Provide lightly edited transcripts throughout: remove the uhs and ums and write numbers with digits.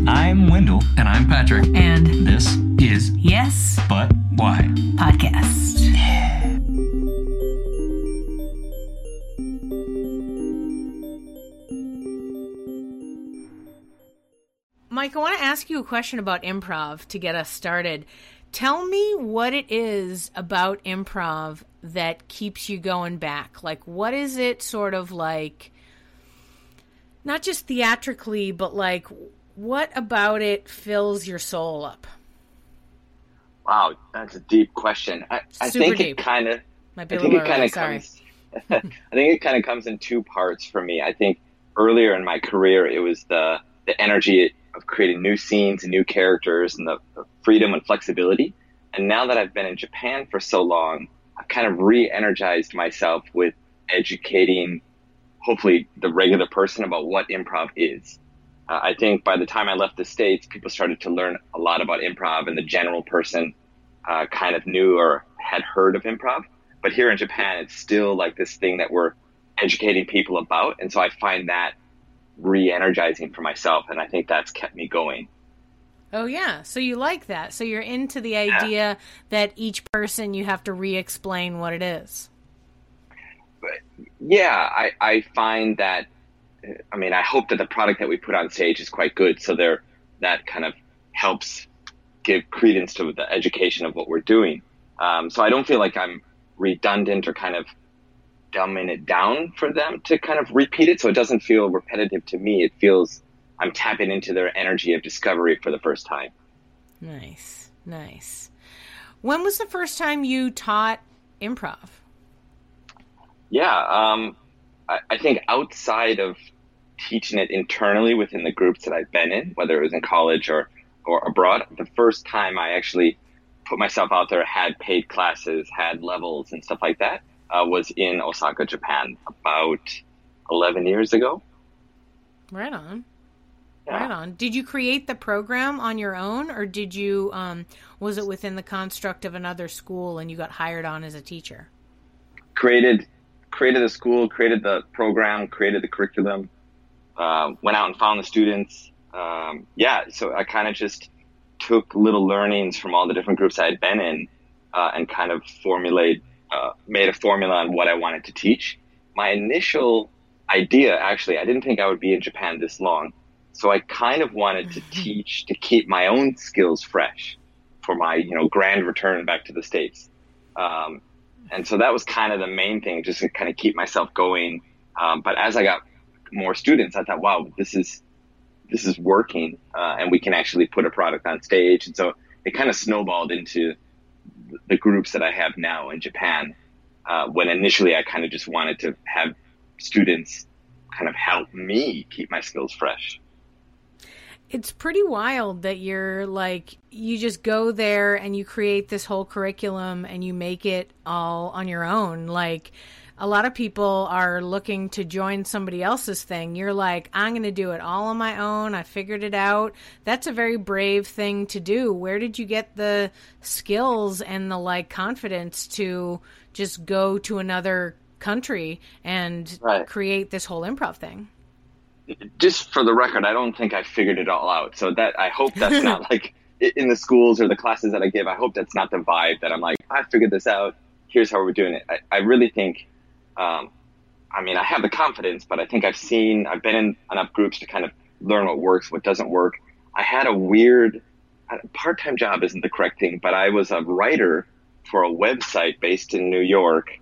I'm Wendell. And I'm Patrick. And This is Yes, But Why? Podcast. Mike, I want to ask you a question about improv to get us started. Tell me what it is about improv that keeps you going back. Like, what is it sort of like, not just theatrically, but like, what about it fills your soul up? Wow, that's a deep question. I think deep. it kind of Might be a little early, sorry. I think it kind of comes in two parts for me. I think earlier in my career, it was the energy of creating new scenes and new characters and the freedom and flexibility. And now that I've been in Japan for so long, I've kind of re-energized myself with educating, hopefully, the regular person about what improv is. I think by the time I left the States, people started to learn a lot about improv, and the general person kind of knew or had heard of improv. But here in Japan, it's still like this thing that we're educating people about. And so I find that re-energizing for myself, and I think that's kept me going. Oh, yeah. So you like that. So you're into the idea that each person you have to re-explain what it is. But yeah, I find that, I mean, I hope that the product that we put on stage is quite good. So that kind of helps give credence to the education of what we're doing. So I don't feel like I'm redundant or kind of dumbing it down for them to kind of repeat it. So it doesn't feel repetitive to me. It feels I'm tapping into their energy of discovery for the first time. Nice, nice. When was the first time you taught improv? Yeah, I think outside of teaching it internally within the groups that I've been in, whether it was in college or abroad, the first time I actually put myself out there, had paid classes, had levels and stuff like that, was in Osaka, Japan, about 11 years ago. Right on. Yeah. Right on. Did you create the program on your own, or did you, was it within the construct of another school and you got hired on as a teacher? Created the school, created the program, created the curriculum, went out and found the students. So I kind of just took little learnings from all the different groups I had been in and kind of made a formula on what I wanted to teach. My initial idea, actually, I didn't think I would be in Japan this long. So I kind of wanted to teach to keep my own skills fresh for my, grand return back to the States. And so that was kind of the main thing, just to kind of keep myself going. But as I got more students, I thought, wow, this is working, and we can actually put a product on stage. And so it kind of snowballed into the groups that I have now in Japan, when initially I kind of just wanted to have students kind of help me keep my skills fresh. It's pretty wild that you're like, you just go there and you create this whole curriculum and you make it all on your own. Like, a lot of people are looking to join somebody else's thing. You're like, I'm going to do it all on my own. I figured it out. That's a very brave thing to do. Where did you get the skills and the confidence to just go to another country and create this whole improv thing? Just for the record, I don't think I figured it all out. So that I hope that's not like in the schools or the classes that I give. I hope that's not the vibe that I'm like, I figured this out. Here's how we're doing it. I really think, I have the confidence, but I think I've been in enough groups to kind of learn what works, what doesn't work. I had a weird part-time job isn't the correct thing, but I was a writer for a website based in New York,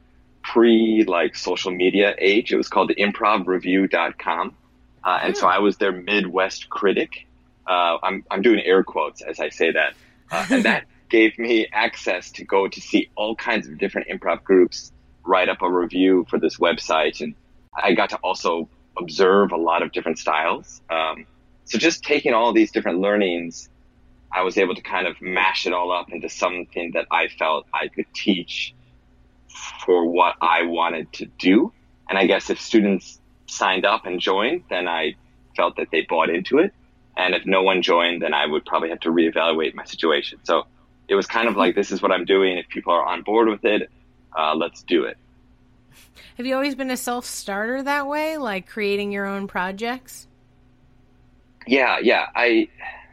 social media age. It was called the ImprovReview.com. And so I was their Midwest critic. I'm doing air quotes as I say that. And that gave me access to go to see all kinds of different improv groups, write up a review for this website. And I got to also observe a lot of different styles. So just taking all these different learnings, I was able to kind of mash it all up into something that I felt I could teach for what I wanted to do. And I guess if students signed up and joined, then I felt that they bought into it. And if no one joined, then I would probably have to reevaluate my situation. So it was kind of like, this is what I'm doing. If people are on board with it, let's do it. Have you always been a self-starter that way, like creating your own projects? Yeah.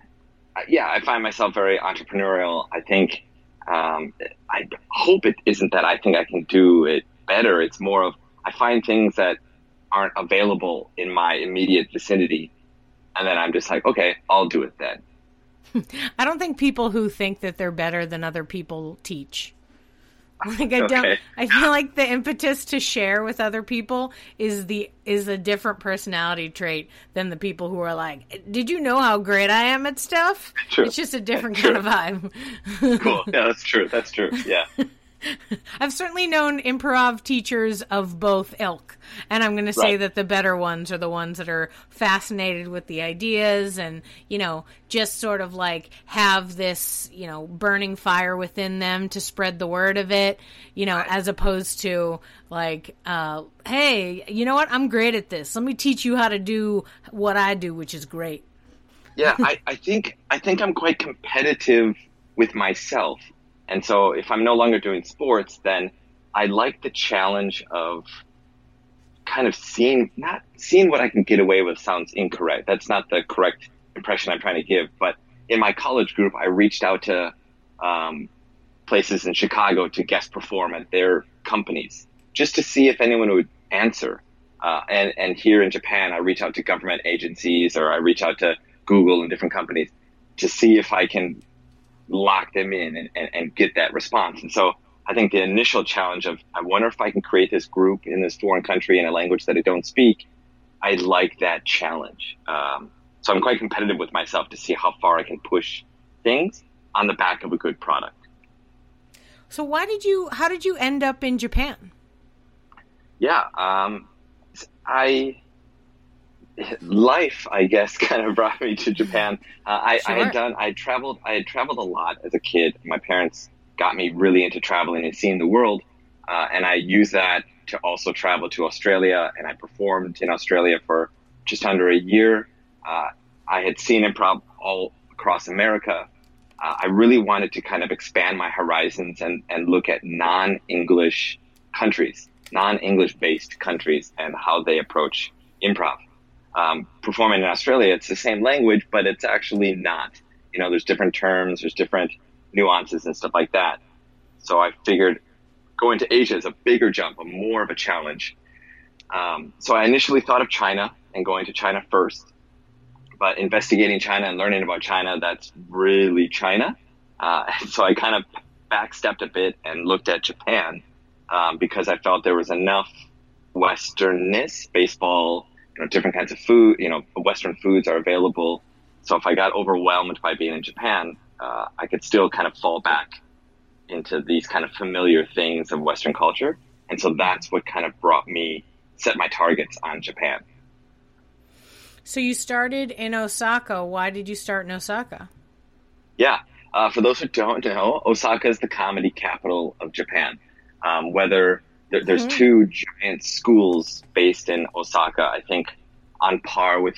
yeah, I find myself very entrepreneurial. I think, I hope it isn't that I think I can do it better. It's more of I find things that aren't available in my immediate vicinity, and then I'm just like, okay, I'll do it then. I don't think people who think that they're better than other people teach. Like Okay. I feel like the impetus to share with other people is a different personality trait than the people who are like, did you know how great I am at stuff? True. It's just a different kind of vibe. Cool. Yeah, that's true. That's true. Yeah. I've certainly known improv teachers of both ilk, and I'm going to say Right. that the better ones are the ones that are fascinated with the ideas and, just sort of like have this, burning fire within them to spread the word of it, as opposed to like, hey, you know what? I'm great at this. Let me teach you how to do what I do, which is great. Yeah, I think I'm quite competitive with myself. And so if I'm no longer doing sports, then I like the challenge of kind of not seeing what I can get away with sounds incorrect. That's not the correct impression I'm trying to give. But in my college group, I reached out to places in Chicago to guest perform at their companies just to see if anyone would answer. And here in Japan, I reach out to government agencies or I reach out to Google and different companies to see if I can lock them in and get that response. And so I think the initial challenge of, I wonder if I can create this group in this foreign country in a language that I don't speak. I like that challenge. So I'm quite competitive with myself to see how far I can push things on the back of a good product. So how did you end up in Japan? Yeah. Life, I guess, kind of brought me to Japan. I had traveled a lot as a kid. My parents got me really into traveling and seeing the world. And I used that to also travel to Australia, and I performed in Australia for just under a year. I had seen improv all across America. I really wanted to kind of expand my horizons and look at non-English countries, non-English based countries, and how they approach improv. Performing in Australia, it's the same language, but it's actually not. There's different terms, there's different nuances and stuff like that. So I figured going to Asia is a bigger jump, more of a challenge. So I initially thought of China and going to China first. But investigating China and learning about China, that's really China. And so I kind of backstepped a bit and looked at Japan because I felt there was enough Westernness, baseball, different kinds of food, Western foods are available. So if I got overwhelmed by being in Japan, I could still kind of fall back into these kind of familiar things of Western culture. And so that's what kind of set my targets on Japan. So you started in Osaka. Why did you start in Osaka? Yeah. For those who don't know, Osaka is the comedy capital of Japan. There's two giant schools based in Osaka, I think on par with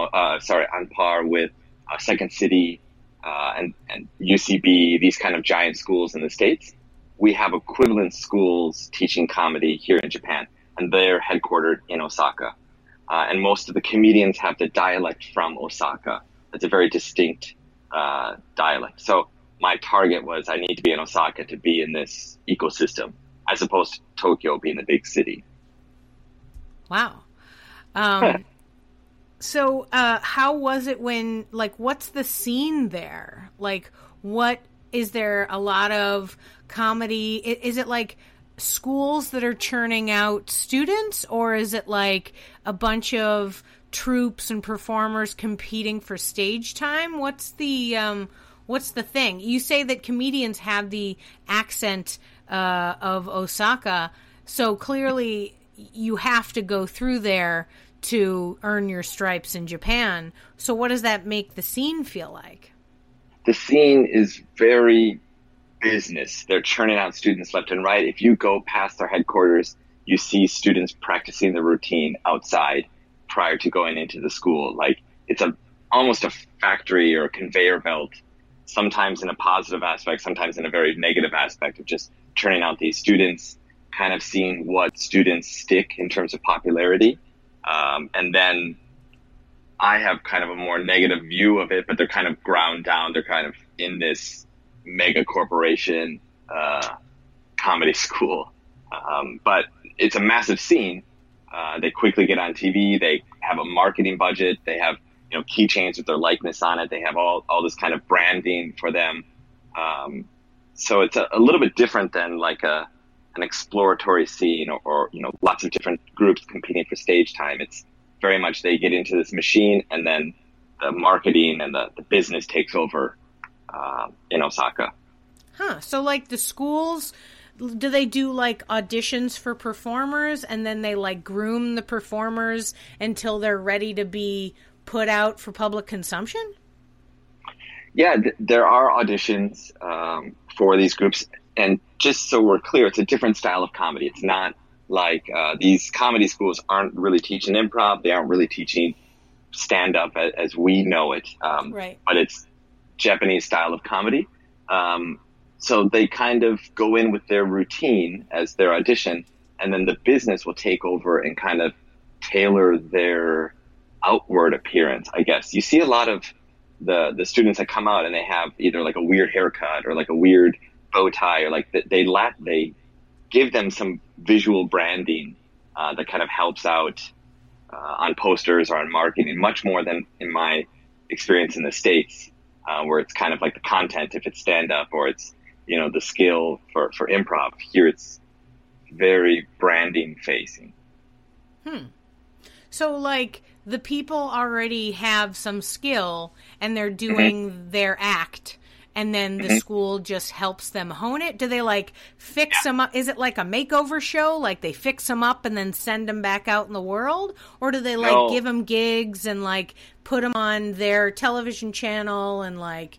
Second City and UCB, these kind of giant schools in the States. We have equivalent schools teaching comedy here in Japan, and they're headquartered in Osaka. And most of the comedians have the dialect from Osaka. It's a very distinct dialect. So my target was I need to be in Osaka to be in this ecosystem, as opposed to Tokyo being the big city. Wow. So how was it what's the scene there? Is there a lot of comedy? Is it like schools that are churning out students, or is it like a bunch of troupes and performers competing for stage time? What's the thing? You say that comedians have the accent of Osaka, so clearly you have to go through there to earn your stripes in Japan. So what does that make the scene feel like? The scene is very business. They're churning out students left and right. If you go past their headquarters, you see students practicing the routine outside prior to going into the school. Like it's almost a factory or a conveyor belt, sometimes in a positive aspect, sometimes in a very negative aspect of just churning out these students, kind of seeing what students stick in terms of popularity. And then I have kind of a more negative view of it, but they're kind of ground down. They're kind of in this mega corporation comedy school. But it's a massive scene. They quickly get on TV. They have a marketing budget. They have, keychains with their likeness on it. They have all this kind of branding for them. So it's a little bit different than like an exploratory scene or lots of different groups competing for stage time. It's very much they get into this machine and then the marketing and the business takes over in Osaka. Huh. So like the schools, do they do like auditions for performers and then they like groom the performers until they're ready to be put out for public consumption? Yeah, there are auditions for these groups. And just so we're clear, it's a different style of comedy. It's not like these comedy schools aren't really teaching improv. They aren't really teaching stand-up as we know it. Right. But it's Japanese style of comedy. So they kind of go in with their routine as their audition, and then the business will take over and kind of tailor their outward appearance, I guess. You see a lot of the students that come out and they have either like a weird haircut or like a weird bow tie, or like they give them some visual branding that kind of helps out on posters or on marketing, much more than in my experience in the States, where it's kind of like the content, if it's stand-up or it's, the skill for improv. Here it's very branding facing. So like the people already have some skill and they're doing their act, and then the school just helps them hone it? Do they like fix them up? Is it like a makeover show? Like they fix them up and then send them back out in the world? Or do they like give them gigs and like put them on their television channel and like,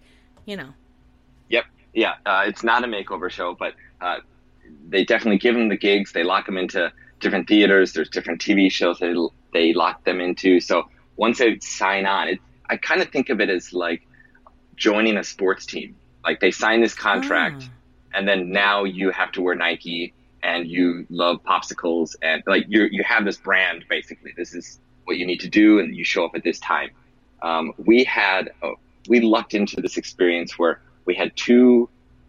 Yep. Yeah. It's not a makeover show, but they definitely give them the gigs. They lock them into different theaters. There's different TV shows they lock them into. So once they sign on, I kind of think of it as like joining a sports team. Like they sign this contract and then now you have to wear Nike and you love popsicles and like you have this brand, basically. This is what you need to do and you show up at this time. We lucked into this experience where we had two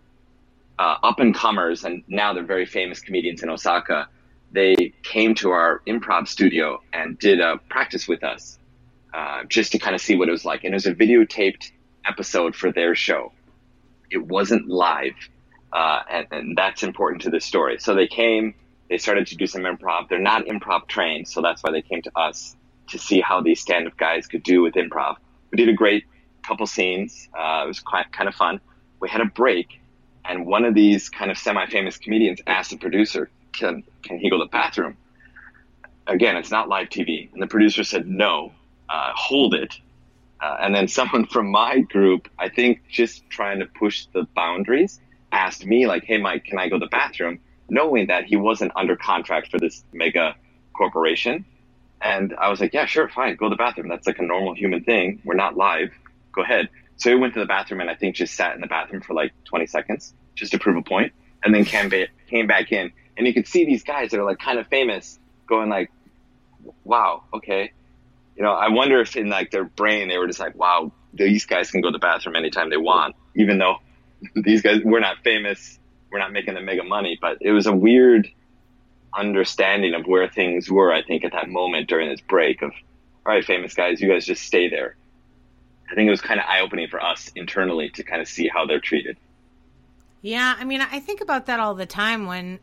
up and comers, and now they're very famous comedians in Osaka. They came to our improv studio and did a practice with us just to kind of see what it was like. And it was a videotaped episode for their show. It wasn't live, and that's important to this story. So they came, they started to do some improv. They're not improv trained, so that's why they came to us to see how these stand-up guys could do with improv. We did a great couple scenes. It was kind of fun. We had a break, and one of these kind of semi-famous comedians asked the producer, can he go to the bathroom? Again, it's not live TV. And the producer said, no, hold it. And then someone from my group, I think just trying to push the boundaries, asked me like, hey, Mike, can I go to the bathroom? Knowing that he wasn't under contract for this mega corporation. And I was like, yeah, sure, fine, go to the bathroom. That's like a normal human thing. We're not live. Go ahead. So he went to the bathroom and I think just sat in the bathroom for like 20 seconds just to prove a point. And then came back in. And you could see these guys that are like kind of famous going like, wow, okay. I wonder if in like their brain, they were just like, wow, these guys can go to the bathroom anytime they want, even though these guys, we're not famous. We're not making the mega money, but it was a weird understanding of where things were, I think, at that moment during this break of, all right, famous guys, you guys just stay there. I think it was kind of eye-opening for us internally to kind of see how they're treated. Yeah, I mean, I think about that all the time when,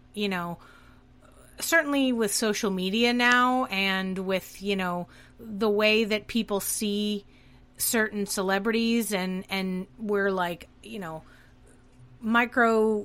certainly with social media now and with, the way that people see certain celebrities and we're like, micro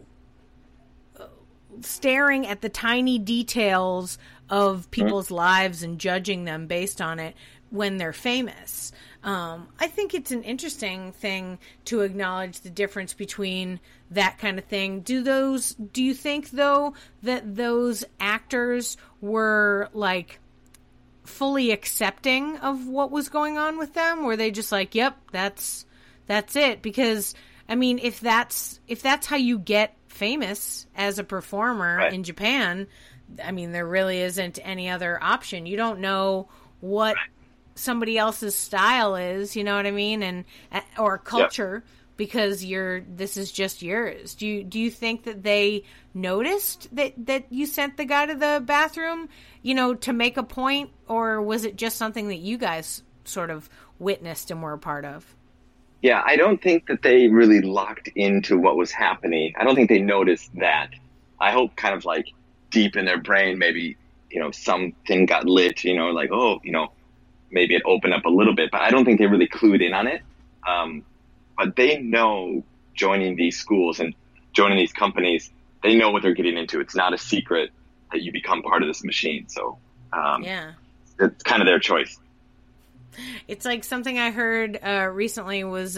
staring at the tiny details of people's lives and judging them based on it when they're famous. I think it's an interesting thing to acknowledge the difference between that kind of thing. Do you think though that those actors were like fully accepting of what was going on with them? Were they just like, yep, that's it? Because I mean, if that's how you get famous as a performer in Japan, I mean, there really isn't any other option. You don't know what somebody else's style is, you know what I mean, and or culture, because this is just yours. Do you think that they noticed that you sent the guy to the bathroom, to make a point, or was it just something that you guys sort of witnessed and were a part of? Yeah, I don't think that they really locked into what was happening. I don't think they noticed that. I hope kind of like deep in their brain, maybe, something got lit, like, maybe it opened up a little bit, but I don't think they really clued in on it. But they know, joining these schools and joining these companies, they know what they're getting into. It's not a secret that you become part of this machine. So it's kind of their choice. It's like something I heard recently was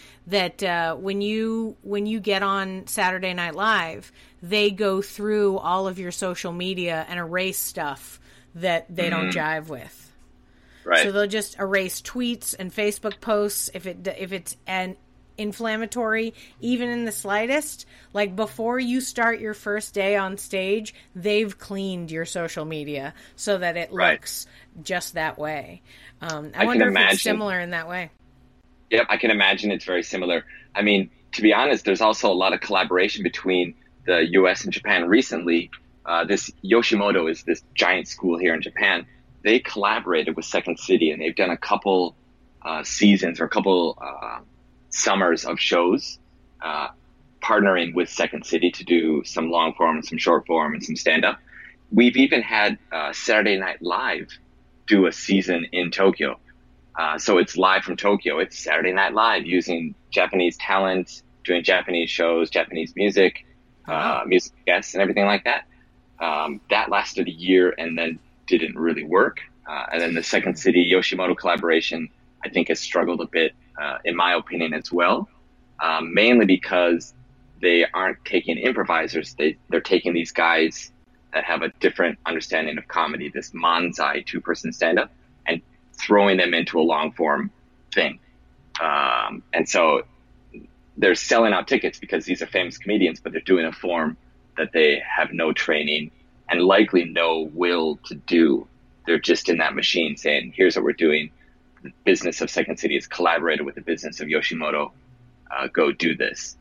that when you get on Saturday Night Live, they go through all of your social media and erase stuff that they don't jive with. Right. So they'll just erase tweets and Facebook posts if it's an inflammatory, even in the slightest. Like before you start your first day on stage, they've cleaned your social media so that it looks just that way. I wonder if it's similar in that way. Yep, I can imagine it's very similar. I mean, to be honest, there's also a lot of collaboration between the U.S. and Japan recently. This Yoshimoto is this giant school here in Japan. They collaborated with Second City, and they've done a couple seasons or a couple summers of shows partnering with Second City to do some long form and some short form and some stand-up. We've even had Saturday Night Live do a season in Tokyo. So it's live from Tokyo. It's Saturday Night Live using Japanese talent, doing Japanese shows, Japanese music, music guests, and everything like that. That lasted a year and then didn't really work. And then the Second City Yoshimoto collaboration, I think, has struggled a bit, in my opinion, as well. Mainly because they aren't taking improvisers. They're taking these guys that have a different understanding of comedy, this Manzai 2-person stand-up, and throwing them into a long-form thing. And so they're selling out tickets because these are famous comedians, but they're doing a form that they have no training and likely no will to do. They're just in that machine saying, here's what we're doing. The business of Second City has collaborated with the business of Yoshimoto. Go do this.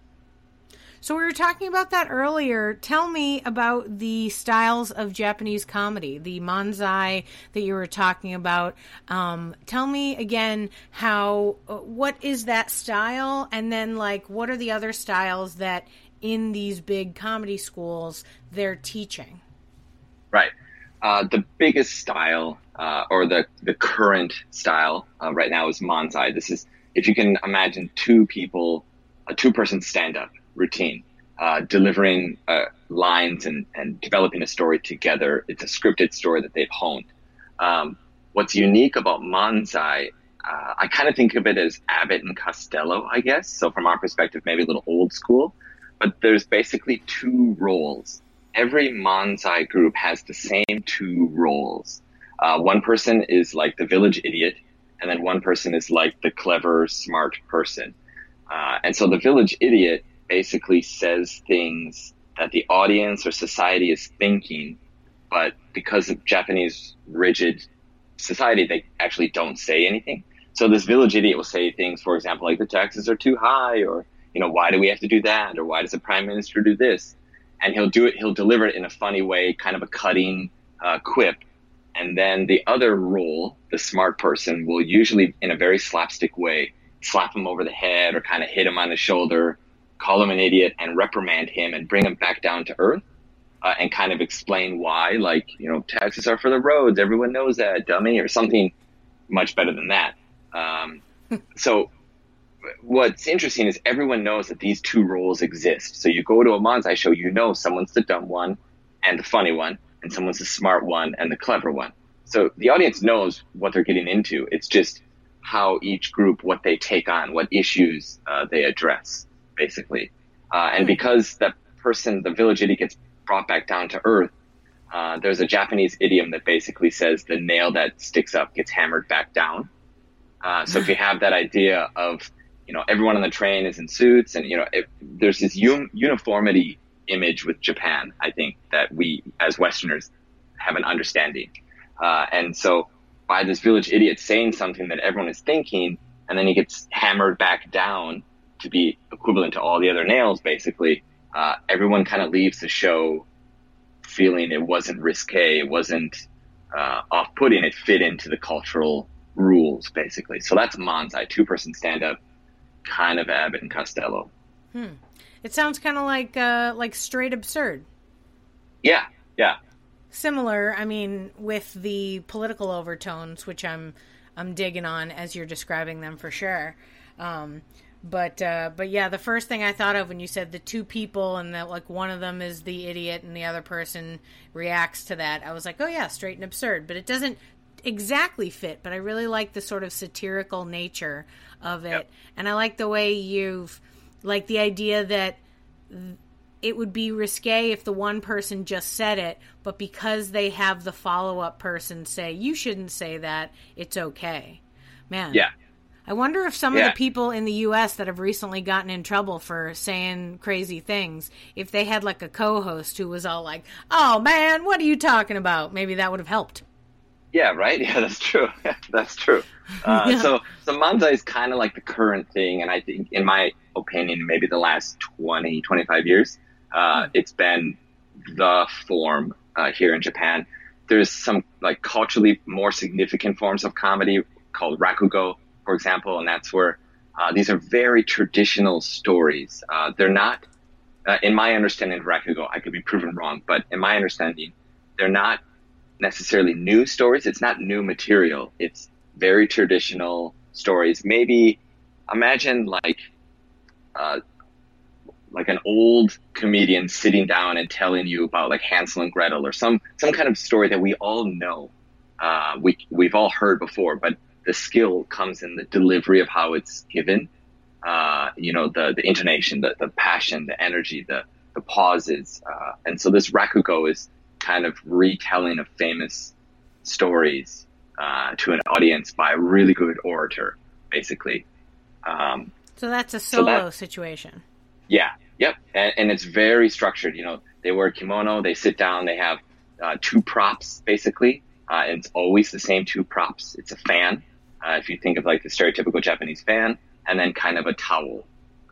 So we were talking about that earlier. Tell me about the styles of Japanese comedy, the manzai that you were talking about. Tell me again what is that style? And then what are the other styles that in these big comedy schools they're teaching? Right. The biggest style, or the current style right now is manzai. This is, if you can imagine two people, a 2-person stand-up routine, delivering lines and developing a story together. It's a scripted story that they've honed. What's unique about manzai, I kind of think of it as Abbott and Costello, I guess. So from our perspective, maybe a little old school, but there's basically 2 roles. Every manzai group has the same 2 roles. One person is like the village idiot, and then one person is like the clever, smart person. And so the village idiot basically says things that the audience or society is thinking, but because of Japanese rigid society, they actually don't say anything. So this village idiot will say things, for example, like the taxes are too high, or, why do we have to do that? Or why does the prime minister do this? And he'll deliver it in a funny way, kind of a cutting quip. And then the other role, the smart person, will usually, in a very slapstick way, slap him over the head or kind of hit him on the shoulder, call him an idiot and reprimand him and bring him back down to earth, and kind of explain why, taxes are for the roads. Everyone knows that, dummy, or something much better than that. So what's interesting is everyone knows that these 2 roles exist. So you go to a manzai show, someone's the dumb one and the funny one, and someone's the smart one and the clever one. So the audience knows what they're getting into. It's just how each group, what they take on, what issues they address, basically. And because that person, the village idiot, gets brought back down to earth, there's a Japanese idiom that basically says the nail that sticks up gets hammered back down. So if you have that idea of, everyone on the train is in suits and, there's this uniformity image with Japan, I think, that we as Westerners have an understanding. And so by this village idiot saying something that everyone is thinking, and then he gets hammered back down to be equivalent to all the other nails, basically. Everyone kind of leaves the show feeling it wasn't risque, it wasn't off-putting, it fit into the cultural rules, basically. So that's Manzai, two-person stand-up, kind of Abbott and Costello. It sounds kind of like Straight Absurd. Yeah. Similar, I mean, with the political overtones, which I'm digging on as you're describing them for sure. But yeah, the first thing I thought of when you said the two people and that like one of them is the idiot and the other person reacts to that, I was like, oh yeah, Straight and Absurd. But it doesn't exactly fit, but I really like the sort of satirical nature of it. Yep. And I like the way you've, like the idea that it would be risque if the one person just said it, but because they have the follow-up person say, you shouldn't say that, it's okay. Man. Yeah. I wonder if some of the people in the U.S. that have recently gotten in trouble for saying crazy things, if they had like a co-host who was all like, oh man, what are you talking about? Maybe that would have helped. Yeah, right? Yeah, that's true. That's true. So Manzai is kind of like the current thing, and I think, in my opinion, maybe the last 20, 25 years, it's been the form here in Japan. There's some like culturally more significant forms of comedy called rakugo, for example, and that's where these are very traditional stories. They're not, in my understanding of rakugo, I could be proven wrong, but in my understanding, they're not necessarily new stories. It's not new material. It's very traditional stories. Maybe imagine like an old comedian sitting down and telling you about like Hansel and Gretel or some kind of story that we all know. We've all heard before, but the skill comes in the delivery of how it's given. The intonation, the passion, the energy, the pauses. And so this rakugo is kind of retelling of famous stories to an audience by a really good orator, basically. So that's a solo situation. Yeah, yep. And it's very structured. They wear kimono, they sit down, they have two props, basically. And it's always the same two props. It's a fan, if you think of like the stereotypical Japanese fan, and then kind of a towel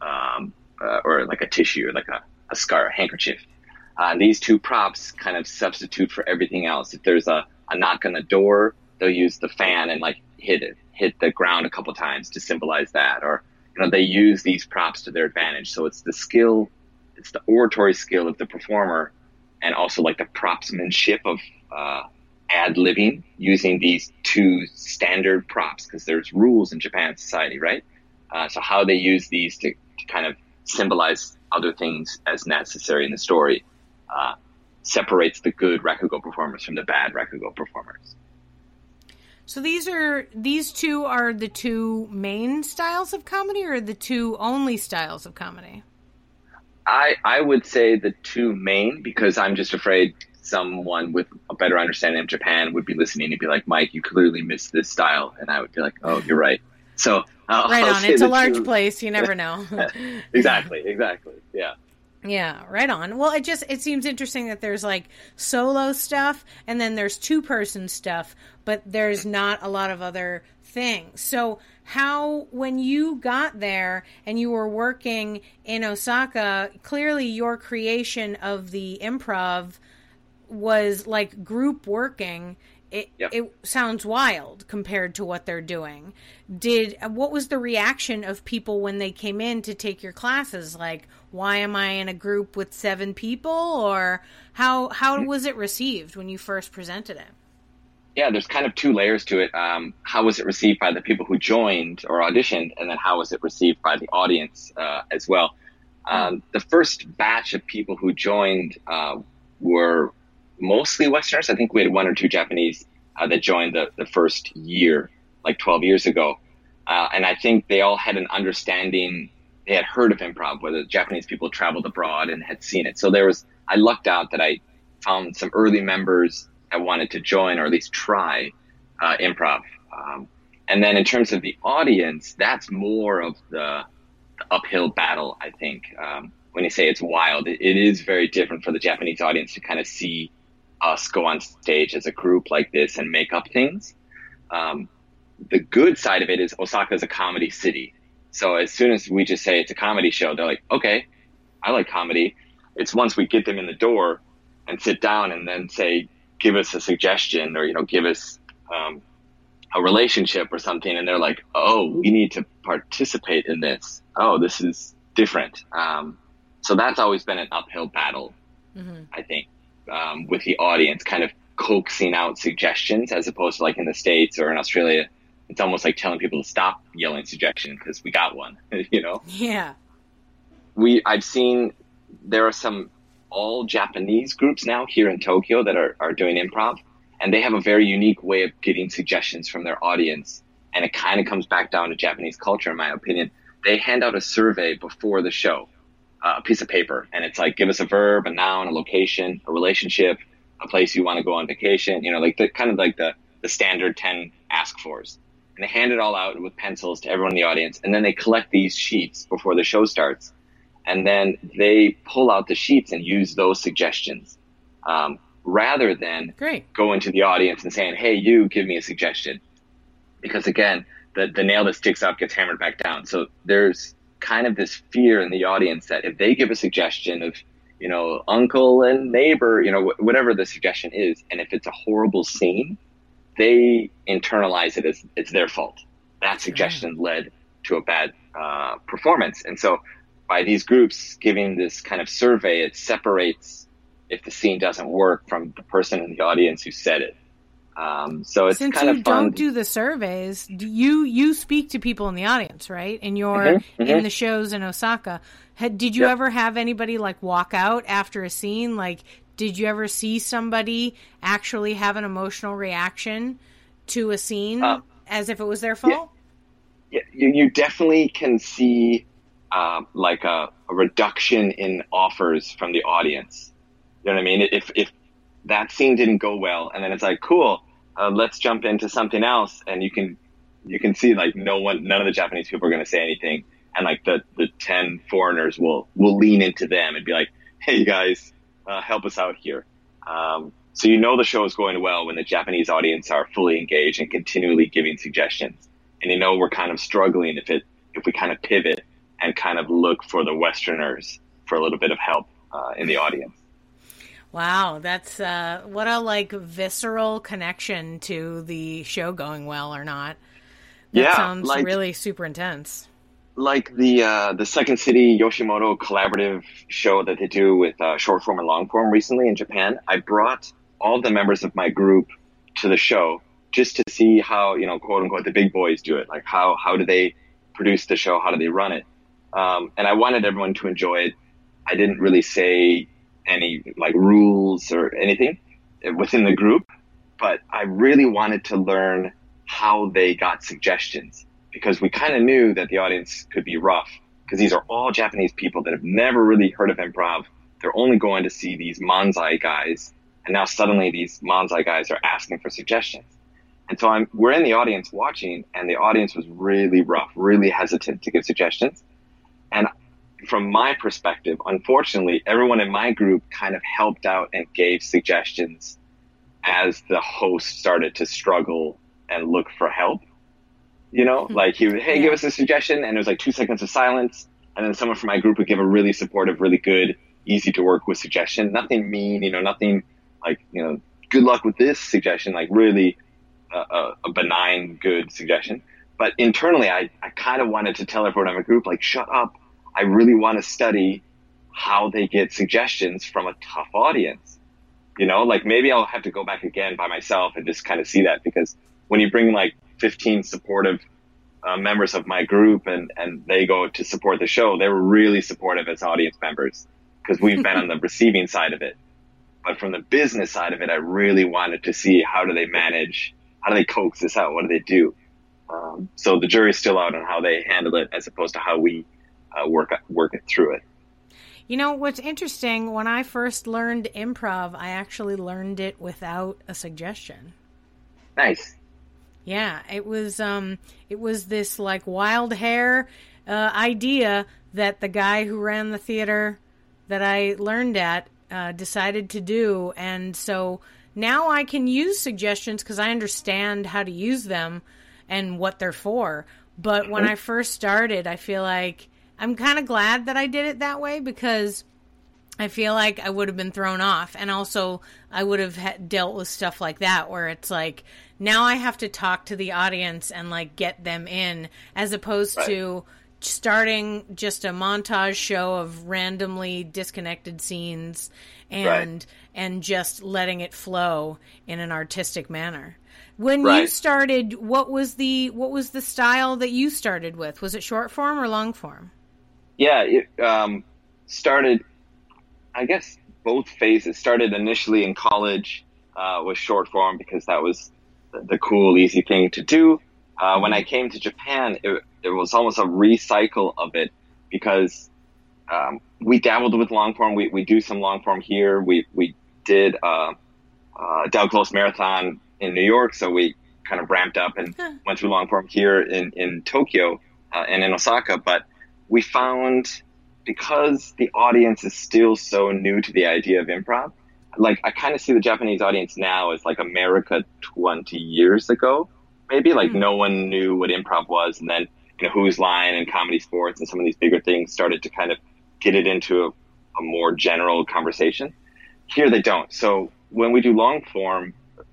or like a tissue or like a scarf, a handkerchief. These two props kind of substitute for everything else. If there's a knock on the door, they'll use the fan and like hit the ground a couple times to symbolize that. Or, they use these props to their advantage. So it's the skill, it's the oratory skill of the performer, and also like the propsmanship of ad-libbing using these two standard props, because there's rules in Japan society, right? So how they use these to kind of symbolize other things as necessary in the story separates the good rakugo performers from the bad rakugo performers. So these two are the two main styles of comedy, or the two only styles of comedy? I would say the two main, because I'm just afraid someone with a better understanding of Japan would be listening and be like, Mike, you clearly missed this style. And I would be like, oh, you're right. So right on. It's a large place. You never know. Exactly. Yeah. Yeah, right on. Well, it seems interesting that there's like solo stuff and then there's two-person stuff, but there's not a lot of other things. So when you got there and you were working in Osaka, clearly your creation of the improv was like group working. It sounds wild compared to what they're doing. What was the reaction of people when they came in to take your classes? Like, why am I in a group with 7 people? Or how was it received when you first presented it? Yeah, there's kind of 2 layers to it. How was it received by the people who joined or auditioned? And then how was it received by the audience as well? The first batch of people who joined were mostly Westerners. I think we had 1 or 2 Japanese that joined the first year, like 12 years ago. And I think they all had an understanding. They had heard of improv, whether Japanese people traveled abroad and had seen it. So I lucked out that I found some early members that wanted to join or at least try improv. And then in terms of the audience, that's more of the uphill battle, I think. When you say it's wild, it is very different for the Japanese audience to kind of see us go on stage as a group like this and make up things. The good side of it is Osaka is a comedy city. So as soon as we just say it's a comedy show, they're like, okay, I like comedy. It's once we get them in the door and sit down and then say, give us a suggestion or, give us a relationship or something. And they're like, oh, we need to participate in this. Oh, this is different. So that's always been an uphill battle, I think, with the audience kind of coaxing out suggestions as opposed to like in the States or in Australia. It's almost like telling people to stop yelling suggestion because we got one, Yeah. I've seen there are some all Japanese groups now here in Tokyo that are doing improv, and they have a very unique way of getting suggestions from their audience. And it kind of comes back down to Japanese culture, in my opinion. They hand out a survey before the show, a piece of paper, and it's like, give us a verb, a noun, a location, a relationship, a place you want to go on vacation, like the kind of like the standard 10 ask fors. And they hand it all out with pencils to everyone in the audience. And then they collect these sheets before the show starts. And then they pull out the sheets and use those suggestions rather than go into the audience and saying, hey, you give me a suggestion. Because again, the nail that sticks out gets hammered back down. So there's kind of this fear in the audience that if they give a suggestion of, uncle and neighbor, whatever the suggestion is, and if it's a horrible scene, they internalize it as it's their fault. That suggestion led to a bad performance. And so by these groups giving this kind of survey, it separates if the scene doesn't work from the person in the audience who said it. So it's Since kind of fun. Since you don't do the surveys, you speak to people in the audience, right? And you're in the shows in Osaka. Did you ever have anybody like walk out after a scene? Like, did you ever see somebody actually have an emotional reaction to a scene as if it was their fault? Yeah, you definitely can see like a reduction in offers from the audience. You know what I mean? If that scene didn't go well, and then it's like, cool, let's jump into something else, and you can see like none of the Japanese people are going to say anything, and like the 10 foreigners will lean into them and be like, hey, you guys. Help us out here. So the show is going well when the Japanese audience are fully engaged and continually giving suggestions. And we're kind of struggling if we kind of pivot and kind of look for the Westerners for a little bit of help in the audience. Wow, that's what a visceral connection to the show going well or not. That sounds really super intense. Like the Second City Yoshimoto collaborative show that they do with short form and long form recently in Japan, I brought all the members of my group to the show just to see how, quote unquote, the big boys do it. Like how do they produce the show? How do they run it? And I wanted everyone to enjoy it. I didn't really say any rules or anything within the group, but I really wanted to learn how they got suggestions. Because we kind of knew that the audience could be rough because these are all Japanese people that have never really heard of improv. They're only going to see these manzai guys. And now suddenly these manzai guys are asking for suggestions. And so we're in the audience watching, and the audience was really rough, really hesitant to give suggestions. And from my perspective, unfortunately, everyone in my group kind of helped out and gave suggestions as the host started to struggle and look for help. Like he would, hey, give us a suggestion. And it was like 2 seconds of silence. And then someone from my group would give a really supportive, really good, easy to work with suggestion. Nothing mean, nothing like, good luck with this suggestion, like really a benign, good suggestion. But internally, I kind of wanted to tell everyone in my group, like, shut up. I really want to study how they get suggestions from a tough audience. Like maybe I'll have to go back again by myself and just kind of see that, because when you bring like 15 supportive members of my group and they go to support the show, they were really supportive as audience members because we've been on the receiving side of it. But from the business side of it, I really wanted to see how do they manage, how do they coax this out, what do they do? So the jury's still out on how they handle it as opposed to how we work it through it. What's interesting, when I first learned improv, I actually learned it without a suggestion. Nice. Yeah, it was this like wild hair idea that the guy who ran the theater that I learned at decided to do, and so now I can use suggestions because I understand how to use them and what they're for. But when I first started, I feel like I'm kind of glad that I did it that way, because I feel like I would have been thrown off. And also I would have dealt with stuff like that, where it's like, now I have to talk to the audience and like get them in, as opposed to starting just a montage show of randomly disconnected scenes and just letting it flow in an artistic manner. When you started, what was the style that you started with? Was it short form or long form? Yeah, it started, I guess, both phases. Started initially in college with short form, because that was the cool, easy thing to do. When I came to Japan, it was almost a recycle of it, because we dabbled with long form. We do some long form here. We did Dow Close Marathon in New York, so we kind of ramped up and went through long form here in Tokyo and in Osaka. But we found, because the audience is still so new to the idea of improv, like I kind of see the Japanese audience now as like America 20 years ago, maybe. Like no one knew what improv was, and then Who's Line and Comedy Sports and some of these bigger things started to kind of get it into a more general conversation. Here they don't. So when we do long form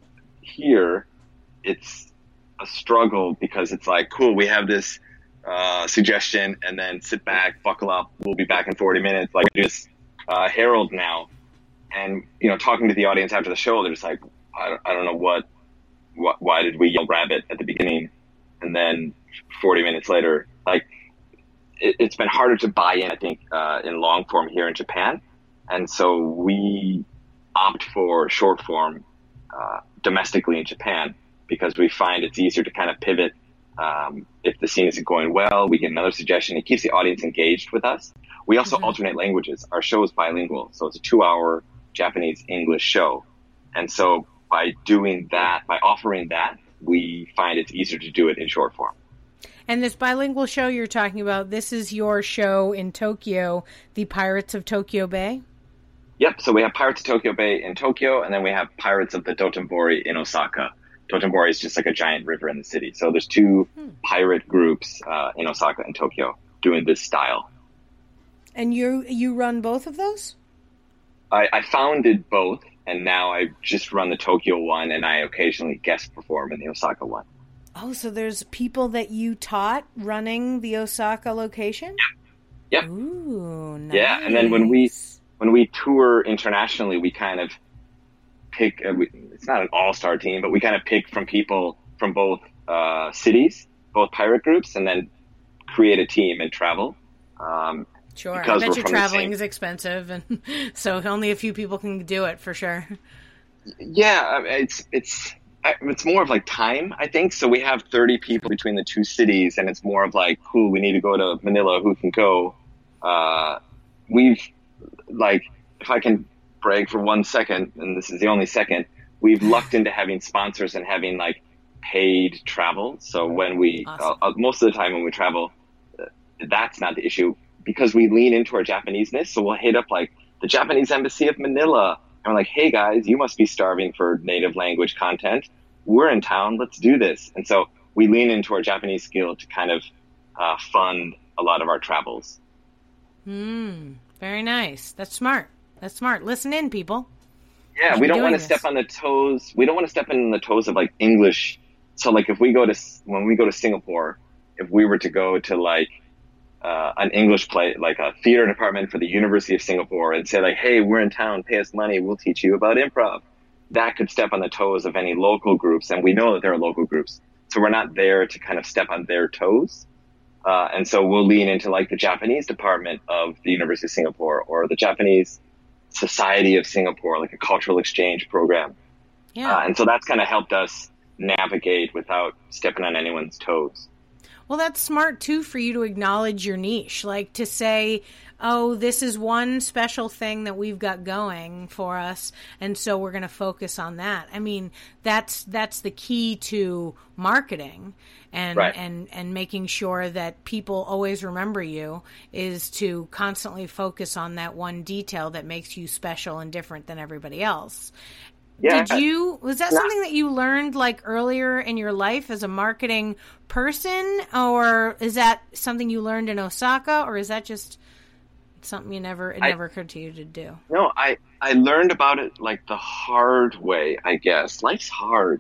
here, it's a struggle, because it's like, cool, we have this suggestion, and then sit back, buckle up, we'll be back in 40 minutes. Like this Harold now, and talking to the audience after the show, they're just like, I don't know why did we yell rabbit at the beginning, and then 40 minutes later, like it's been harder to buy in, I think, in long form here in Japan. And so we opt for short form domestically in Japan, because we find it's easier to kind of pivot. If the scene isn't going well, we get another suggestion. It keeps the audience engaged with us. We also alternate languages. Our show is bilingual, so it's a 2-hour Japanese-English show. And so by doing that, by offering that, we find it's easier to do it in short form. And this bilingual show you're talking about, this is your show in Tokyo, the Pirates of Tokyo Bay? Yep. So we have Pirates of Tokyo Bay in Tokyo, and then we have Pirates of the Dotonbori in Osaka. Dotonbori is just like a giant river in the city. So there's two pirate groups in Osaka and Tokyo doing this style. And you run both of those? I founded both, and now I just run the Tokyo one, and I occasionally guest perform in the Osaka one. Oh, so there's people that you taught running the Osaka location? Yep. Ooh, nice. Yeah, and then when we tour internationally, we kind of pick, it's not an all-star team, but we kind of pick from people from both cities, both pirate groups, and then create a team and travel. Sure, I bet you traveling is expensive, and so only a few people can do it, for sure. Yeah, it's more of like time, I think. So we have 30 people between the two cities, and it's more of like, cool, we need to go to Manila, who can go? We've, like, if I can brag for 1 second, and this is the only second, we've lucked into having sponsors and having like paid travel. So when we, most of the time when we travel, that's not the issue, because we lean into our Japanese-ness. So we'll hit up like the Japanese Embassy of Manila, and we're like, hey guys, you must be starving for native language content. We're in town, let's do this. And so we lean into our Japanese skill to kind of fund a lot of our travels. Very nice. That's smart. Listen in, people. Yeah, we don't want to step on the toes. We don't want to step in the toes of like English. So like when we go to Singapore, if we were to go to like an English play, like a theater department for the University of Singapore, and say like, hey, we're in town, pay us money, we'll teach you about improv, that could step on the toes of any local groups. And we know that there are local groups. So we're not there to kind of step on their toes. And so we'll lean into like the Japanese department of the University of Singapore, or the Japanese Society of Singapore, like a cultural exchange program. Yeah. And so that's kind of helped us navigate without stepping on anyone's toes. Well, that's smart, too, for you to acknowledge your niche, like to say, oh, this is one special thing that we've got going for us, and so we're going to focus on that. I mean, that's the key to marketing and, and making sure that people always remember you, is to constantly focus on that one detail that makes you special and different than everybody else. Yeah. Was that something that you learned like earlier in your life as a marketing person, or is that something you learned in Osaka, or is that just something it never occurred to you to do? No, I learned about it like the hard way, I guess. Life's hard.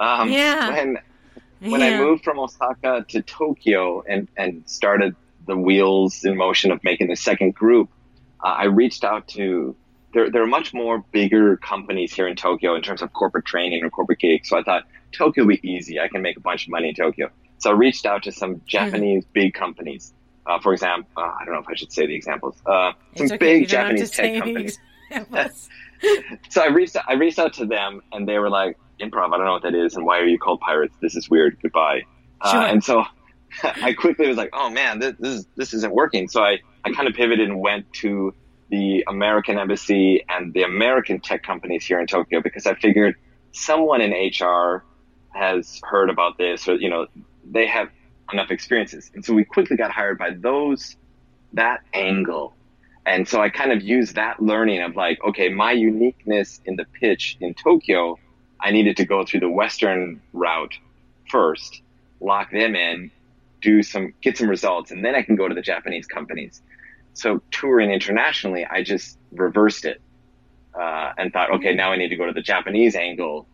When I moved from Osaka to Tokyo and started the wheels in motion of making the second group, I reached out to, there are much more bigger companies here in Tokyo in terms of corporate training or corporate gigs. So I thought Tokyo would be easy. I can make a bunch of money in Tokyo. So I reached out to some Japanese big companies. For example, I don't know if I should say the examples. Some big Japanese tech companies. So I reached out to them, and they were like, "Improv, I don't know what that is, and why are you called pirates? This is weird. Goodbye." Sure. And so I quickly was like, "Oh man, this isn't working." So I kind of pivoted and went to the American embassy and the American tech companies here in Tokyo, because I figured someone in HR has heard about this, or they have enough experiences. And so we quickly got hired by that angle. And so I kind of used that learning of like, okay, my uniqueness in the pitch in Tokyo, I needed to go through the Western route first, lock them in, get some results, and then I can go to the Japanese companies. So touring internationally, I just reversed it and thought, okay, now I need to go to the Japanese angle.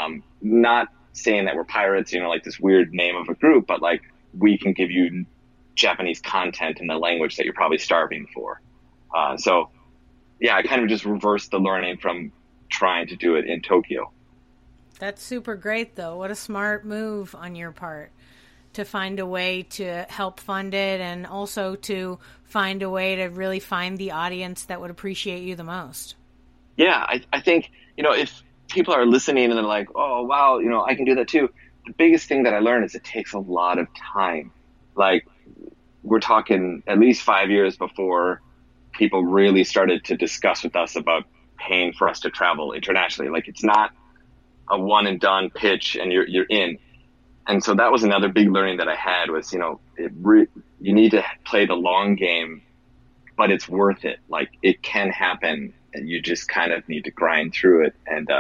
Not saying that we're pirates, like this weird name of a group, but like we can give you Japanese content in the language that you're probably starving for. So yeah, I kind of just reversed the learning from trying to do it in Tokyo. That's super great, though. What a smart move on your part to find a way to help fund it, and also to find a way to really find the audience that would appreciate you the most. Yeah, I think, if people are listening and they're like, oh, wow, I can do that too. The biggest thing that I learned is it takes a lot of time. Like, we're talking at least 5 years before people really started to discuss with us about paying for us to travel internationally. Like, it's not a one and done pitch and you're in. And so that was another big learning that I had was, you need to play the long game, but it's worth it. Like, it can happen, and you just kind of need to grind through it. And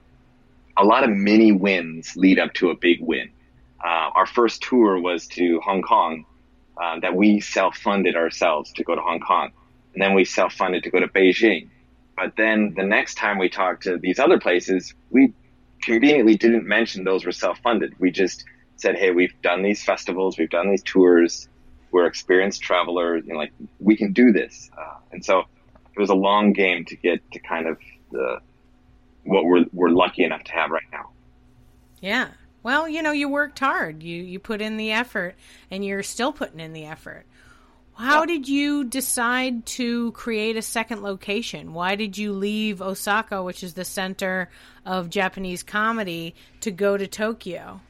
a lot of mini wins lead up to a big win. Our first tour was to Hong Kong, that we self-funded ourselves to go to Hong Kong. And then we self-funded to go to Beijing. But then the next time we talked to these other places, we conveniently didn't mention those were self-funded. We just said, hey, we've done these festivals, we've done these tours, we're experienced travelers, we can do this. And so it was a long game to get to kind of what we're lucky enough to have right now. Yeah. Well, you worked hard. You put in the effort, and you're still putting in the effort. How did you decide to create a second location? Why did you leave Osaka, which is the center of Japanese comedy, to go to Tokyo?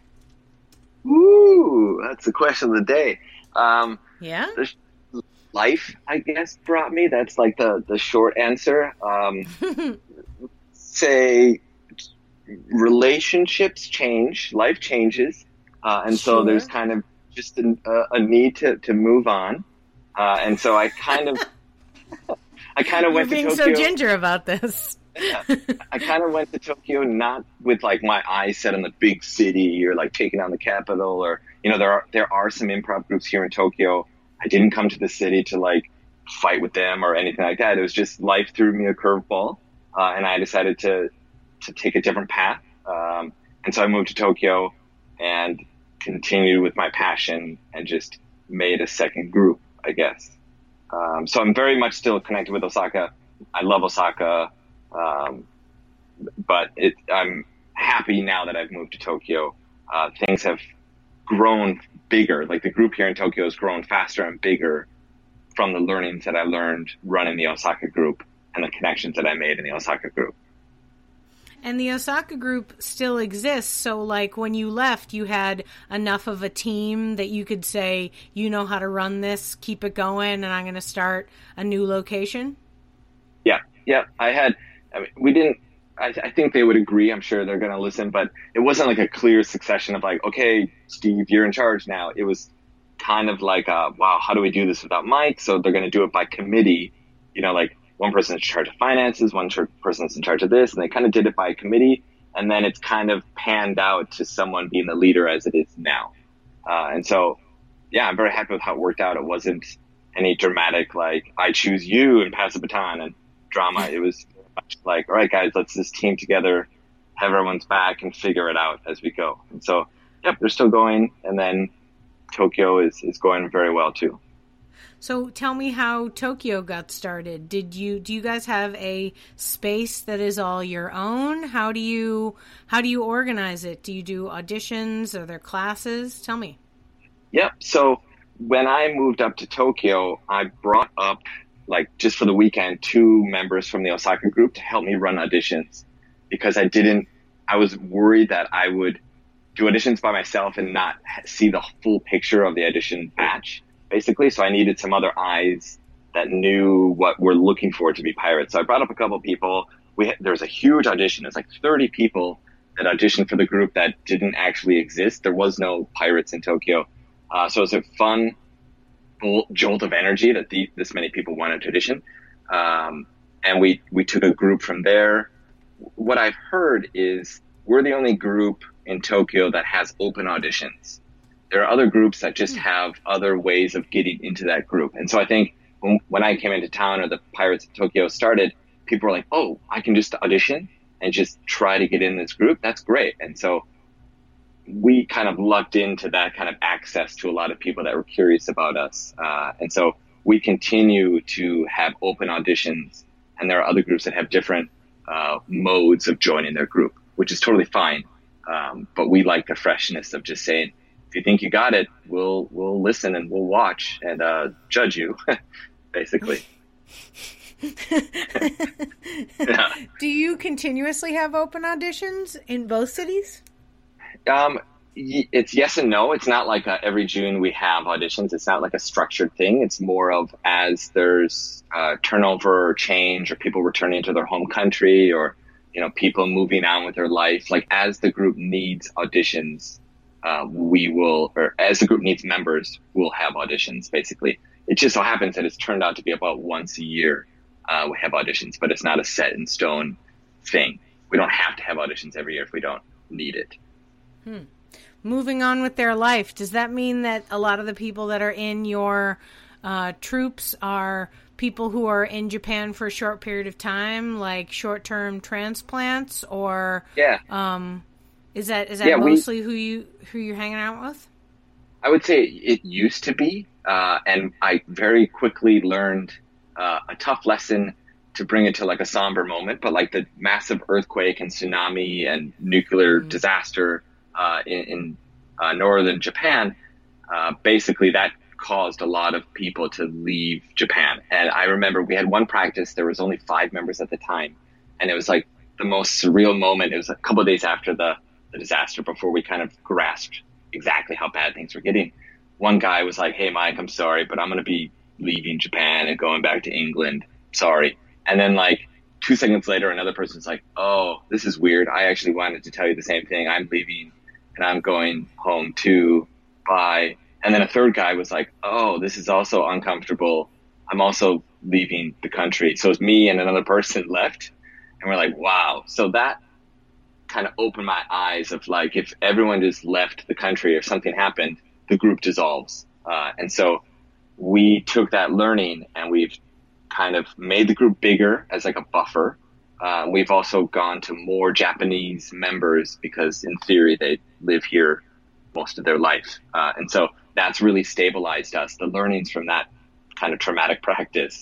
Ooh, that's the question of the day. Yeah? Life, I guess, brought me. That's like the short answer. Say relationships change, life changes. And so there's kind of just a need to move on. And so I kind of went to Tokyo. You're being so ginger about this. I kind of went to Tokyo not with like my eyes set on the big city or like taking on the capital, or there are some improv groups here in Tokyo. I didn't come to the city to like fight with them or anything like that. It was just life threw me a curveball, and I decided to take a different path. And so I moved to Tokyo and continued with my passion and just made a second group, I guess. So I'm very much still connected with Osaka. I love Osaka. But I'm happy now that I've moved to Tokyo. Things have grown bigger. Like, the group here in Tokyo has grown faster and bigger from the learnings that I learned running the Osaka group and the connections that I made in the Osaka group. And the Osaka group still exists. So, like, when you left, you had enough of a team that you could say, you know how to run this, keep it going, and I'm going to start a new location? Yeah. I think they would agree. I'm sure they're going to listen, but it wasn't like a clear succession of like, okay, Steve, you're in charge now. It was kind of like, wow, how do we do this without Mike? So they're going to do it by committee. Like, one person's in charge of finances, person's in charge of this, and they kind of did it by committee. And then it's kind of panned out to someone being the leader as it is now. And so, yeah, I'm very happy with how it worked out. It wasn't any dramatic, like, I choose you and pass the baton and drama. It was much like, all right, guys, let's just team together, have everyone's back, and figure it out as we go. And so, yep, they're still going. And then Tokyo is going very well, too. So tell me how Tokyo got started. Do you guys have a space that is all your own? How do you organize it? Do you do auditions? Are there classes? Tell me. Yep. So when I moved up to Tokyo, I brought up, like, just for the weekend, 2 members from the Osaka group to help me run auditions, because I was worried that I would do auditions by myself and not see the full picture of the audition batch, basically. So I needed some other eyes that knew what we're looking for to be pirates. So I brought up a couple of people. There was a huge audition. It was like 30 people that auditioned for the group that didn't actually exist. There was no pirates in Tokyo. So it was a fun jolt of energy that this many people wanted to audition. And we took a group from there. What I've heard is we're the only group in Tokyo that has open auditions. There are other groups that just have other ways of getting into that group. And so I think when I came into town, or the Pirates of Tokyo started, people were like, oh, I can just audition and just try to get in this group. That's great. And so we kind of lucked into that kind of access to a lot of people that were curious about us. And so we continue to have open auditions, and there are other groups that have different modes of joining their group, which is totally fine. But we like the freshness of just saying, if you think you got it, we'll listen and we'll watch and judge you, basically. Yeah. Do you continuously have open auditions in both cities? It's yes and no. It's not like every June we have auditions. It's not like a structured thing. It's more of as there's turnover or change, or people returning to their home country, or people moving on with their life. Like, as the group needs auditions, we will, or as the group needs members, we'll have auditions, basically. It just so happens that it's turned out to be about once a year we have auditions, but it's not a set in stone thing. We don't have to have auditions every year if we don't need it. Moving on with their life, does that mean that a lot of the people that are in your troops are people who are in Japan for a short period of time, like short-term transplants, or is that mostly who you're hanging out with? I would say it used to be, and I very quickly learned a tough lesson to bring it to like a somber moment. But like the massive earthquake and tsunami and nuclear disaster in northern Japan, basically that caused a lot of people to leave Japan. And I remember we had one practice. There was only 5 members at the time, and it was like the most surreal moment. It was a couple of days after the disaster, before we kind of grasped exactly how bad things were getting. One guy was like, hey, Mike, I'm sorry, but I'm going to be leaving Japan and going back to England. Sorry. And then like 2 seconds later, another person's like, oh, this is weird. I actually wanted to tell you the same thing. I'm leaving and I'm going home too. Bye. And then a third guy was like, oh, this is also uncomfortable. I'm also leaving the country. So it's me and another person left. And we're like, wow. So that kind of opened my eyes of like, if everyone just left the country or something happened, the group dissolves. And so we took that learning and we've kind of made the group bigger as like a buffer. We've also gone to more Japanese members because in theory they live here most of their life. And so that's really stabilized us. The learnings from that kind of traumatic practice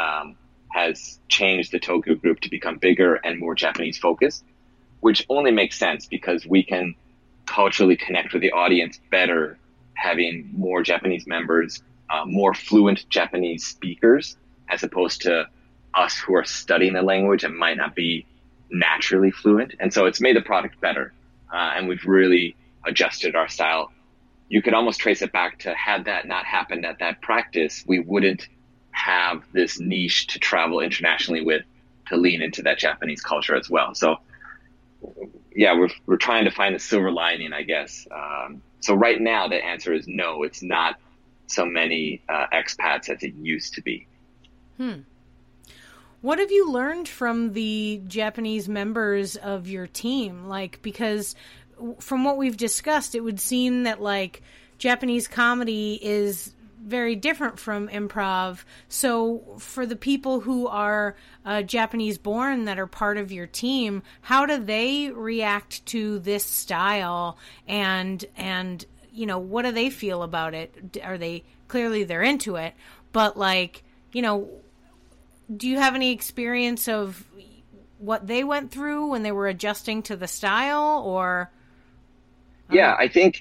has changed the Tokyo group to become bigger and more Japanese focused, which only makes sense because we can culturally connect with the audience better, having more Japanese members, more fluent Japanese speakers, as opposed to us who are studying the language and might not be naturally fluent. And so it's made the product better. And we've really adjusted our style. You could almost trace it back to, had that not happened at that practice, we wouldn't have this niche to travel internationally with, to lean into that Japanese culture as well. So yeah, we're trying to find a silver lining, I guess. So right now the answer is no, it's not so many expats as it used to be. What have you learned from the Japanese members of your team? Like, because from what we've discussed, it would seem that like Japanese comedy is very different from improv. So for the people who are Japanese born that are part of your team, how do they react to this style, and you know, what do they feel about it? Are they, clearly they're into it, but like, you know, do you have any experience of what they went through when they were adjusting to the style, or? Yeah, I think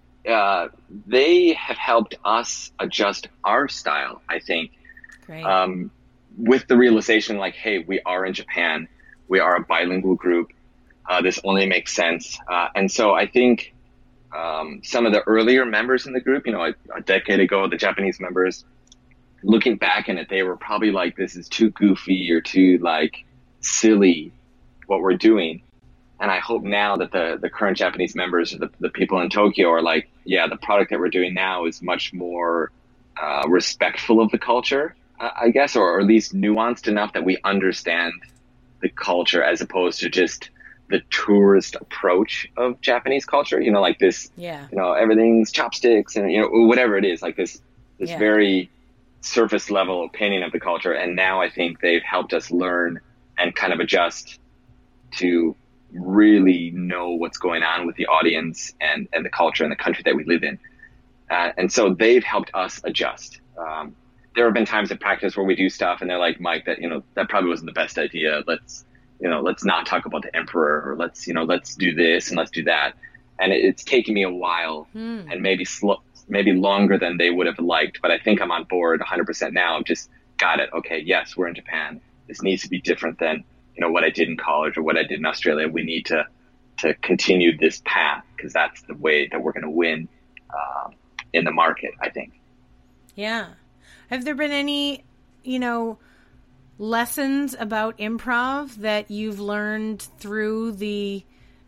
they have helped us adjust our style, I think. Great. With the realization like, hey, we are in Japan. We are a bilingual group. This only makes sense. And so I think some of the earlier members in the group, you know, a decade ago, the Japanese members, looking back in it, they were probably like, this is too goofy or too like silly what we're doing. And I hope now that the current Japanese members, or the people in Tokyo, are like, yeah, the product that we're doing now is much more respectful of the culture, I guess, or at least nuanced enough that we understand the culture as opposed to just the tourist approach of Japanese culture. You know, like this, you know, everything's chopsticks and, you know, whatever it is, like this very surface level opinion of the culture. And now I think they've helped us learn and kind of adjust to really know what's going on with the audience and the culture and the country that we live in. And so they've helped us adjust. There have been times at practice where we do stuff and they're like, Mike, that, you know, that probably wasn't the best idea. Let's not talk about the emperor, or let's do this and let's do that. And it's taken me a while and maybe longer than they would have liked, but I think I'm on board 100% now. I've just got it. Okay. Yes, we're in Japan. This needs to be different than, you know, what I did in college or what I did in Australia. We need to continue this path because that's the way that we're going to win in the market, I think. Yeah. Have there been any, you know, lessons about improv that you've learned through the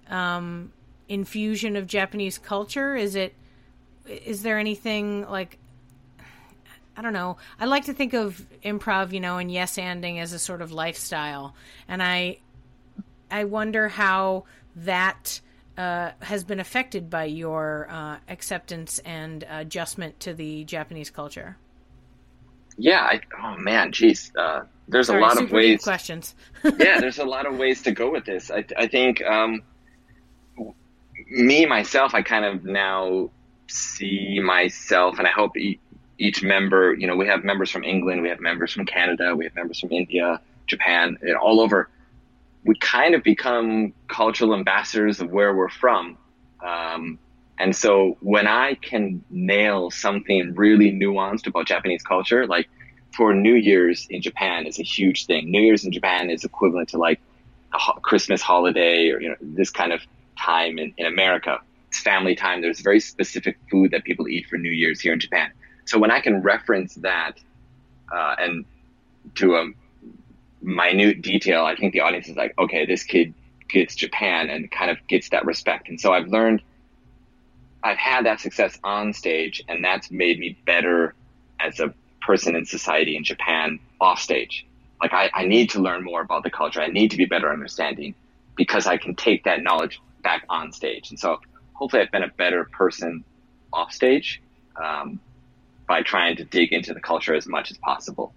infusion of Japanese culture? Is there anything like, I don't know. I like to think of improv, you know, and yes-anding as a sort of lifestyle. And I wonder how that has been affected by your acceptance and adjustment to the Japanese culture. Yeah. Oh man, geez. There's a lot of ways. Questions. Yeah, there's a lot of ways to go with this. I think myself, I kind of now see myself, and I hope each member, you know, we have members from England, we have members from Canada, we have members from India, Japan, and all over. We kind of become cultural ambassadors of where we're from. And so when I can nail something really nuanced about Japanese culture, like for New Year's in Japan is a huge thing. New Year's in Japan is equivalent to like a Christmas holiday, or, you know, this kind of time in America. It's family time. There's very specific food that people eat for New Year's here in Japan. So when I can reference that and to a minute detail, I think the audience is like, okay, this kid gets Japan and kind of gets that respect. And so I've had that success on stage, and that's made me better as a person in society in Japan off stage. Like I need to learn more about the culture. I need to be better understanding because I can take that knowledge back on stage. And so hopefully I've been a better person off stage by trying to dig into the culture as much as possible.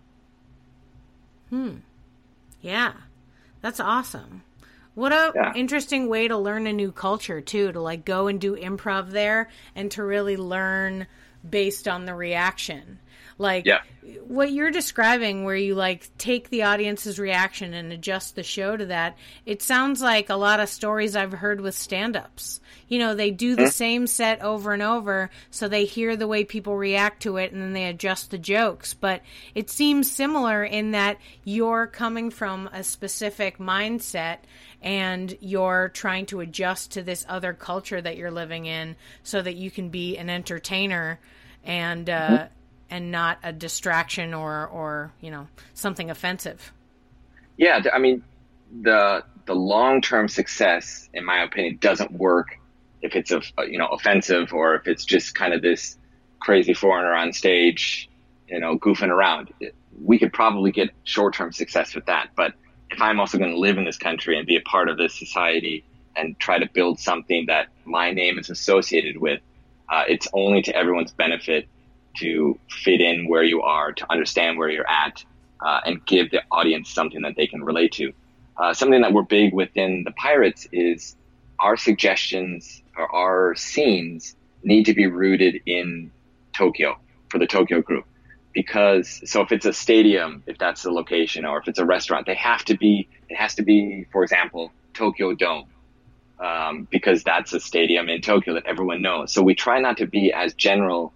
Yeah, that's awesome. What a interesting way to learn a new culture too, to like go and do improv there and to really learn based on the reaction. Like what you're describing, where you like take the audience's reaction and adjust the show to that. It sounds like a lot of stories I've heard with stand-ups. You know, they do the same set over and over, so they hear the way people react to it and then they adjust the jokes. But it seems similar in that you're coming from a specific mindset and you're trying to adjust to this other culture that you're living in so that you can be an entertainer and not a distraction or you know, something offensive. Yeah, I mean, the long-term success, in my opinion, doesn't work if it's offensive, or if it's just kind of this crazy foreigner on stage, you know, goofing around. we could probably get short-term success with that. But if I'm also going to live in this country and be a part of this society and try to build something that my name is associated with, it's only to everyone's benefit to fit in where you are, to understand where you're at, and give the audience something that they can relate to. Something that we're big within the Pirates is our suggestions or our scenes need to be rooted in Tokyo for the Tokyo group. Because, so if it's a stadium, if that's the location, or if it's a restaurant, it has to be, for example, Tokyo Dome. Because that's a stadium in Tokyo that everyone knows. So we try not to be as general.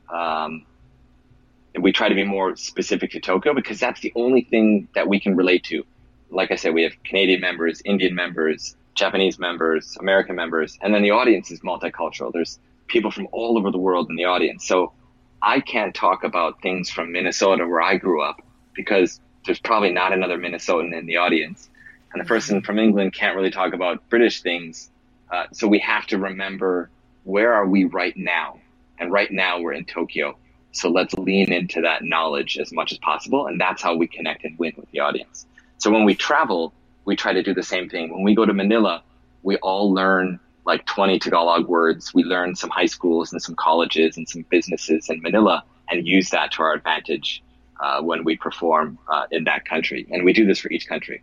We try to be more specific to Tokyo because that's the only thing that we can relate to. Like I said, we have Canadian members, Indian members, Japanese members, American members, and then the audience is multicultural. There's people from all over the world in the audience. So I can't talk about things from Minnesota where I grew up because there's probably not another Minnesotan in the audience. And the person from England can't really talk about British things. So we have to remember, where are we right now? And right now we're in Tokyo. So let's lean into that knowledge as much as possible. And that's how we connect and win with the audience. So when we travel, we try to do the same thing. When we go to Manila, we all learn like 20 Tagalog words. We learn some high schools and some colleges and some businesses in Manila and use that to our advantage when we perform in that country. And we do this for each country.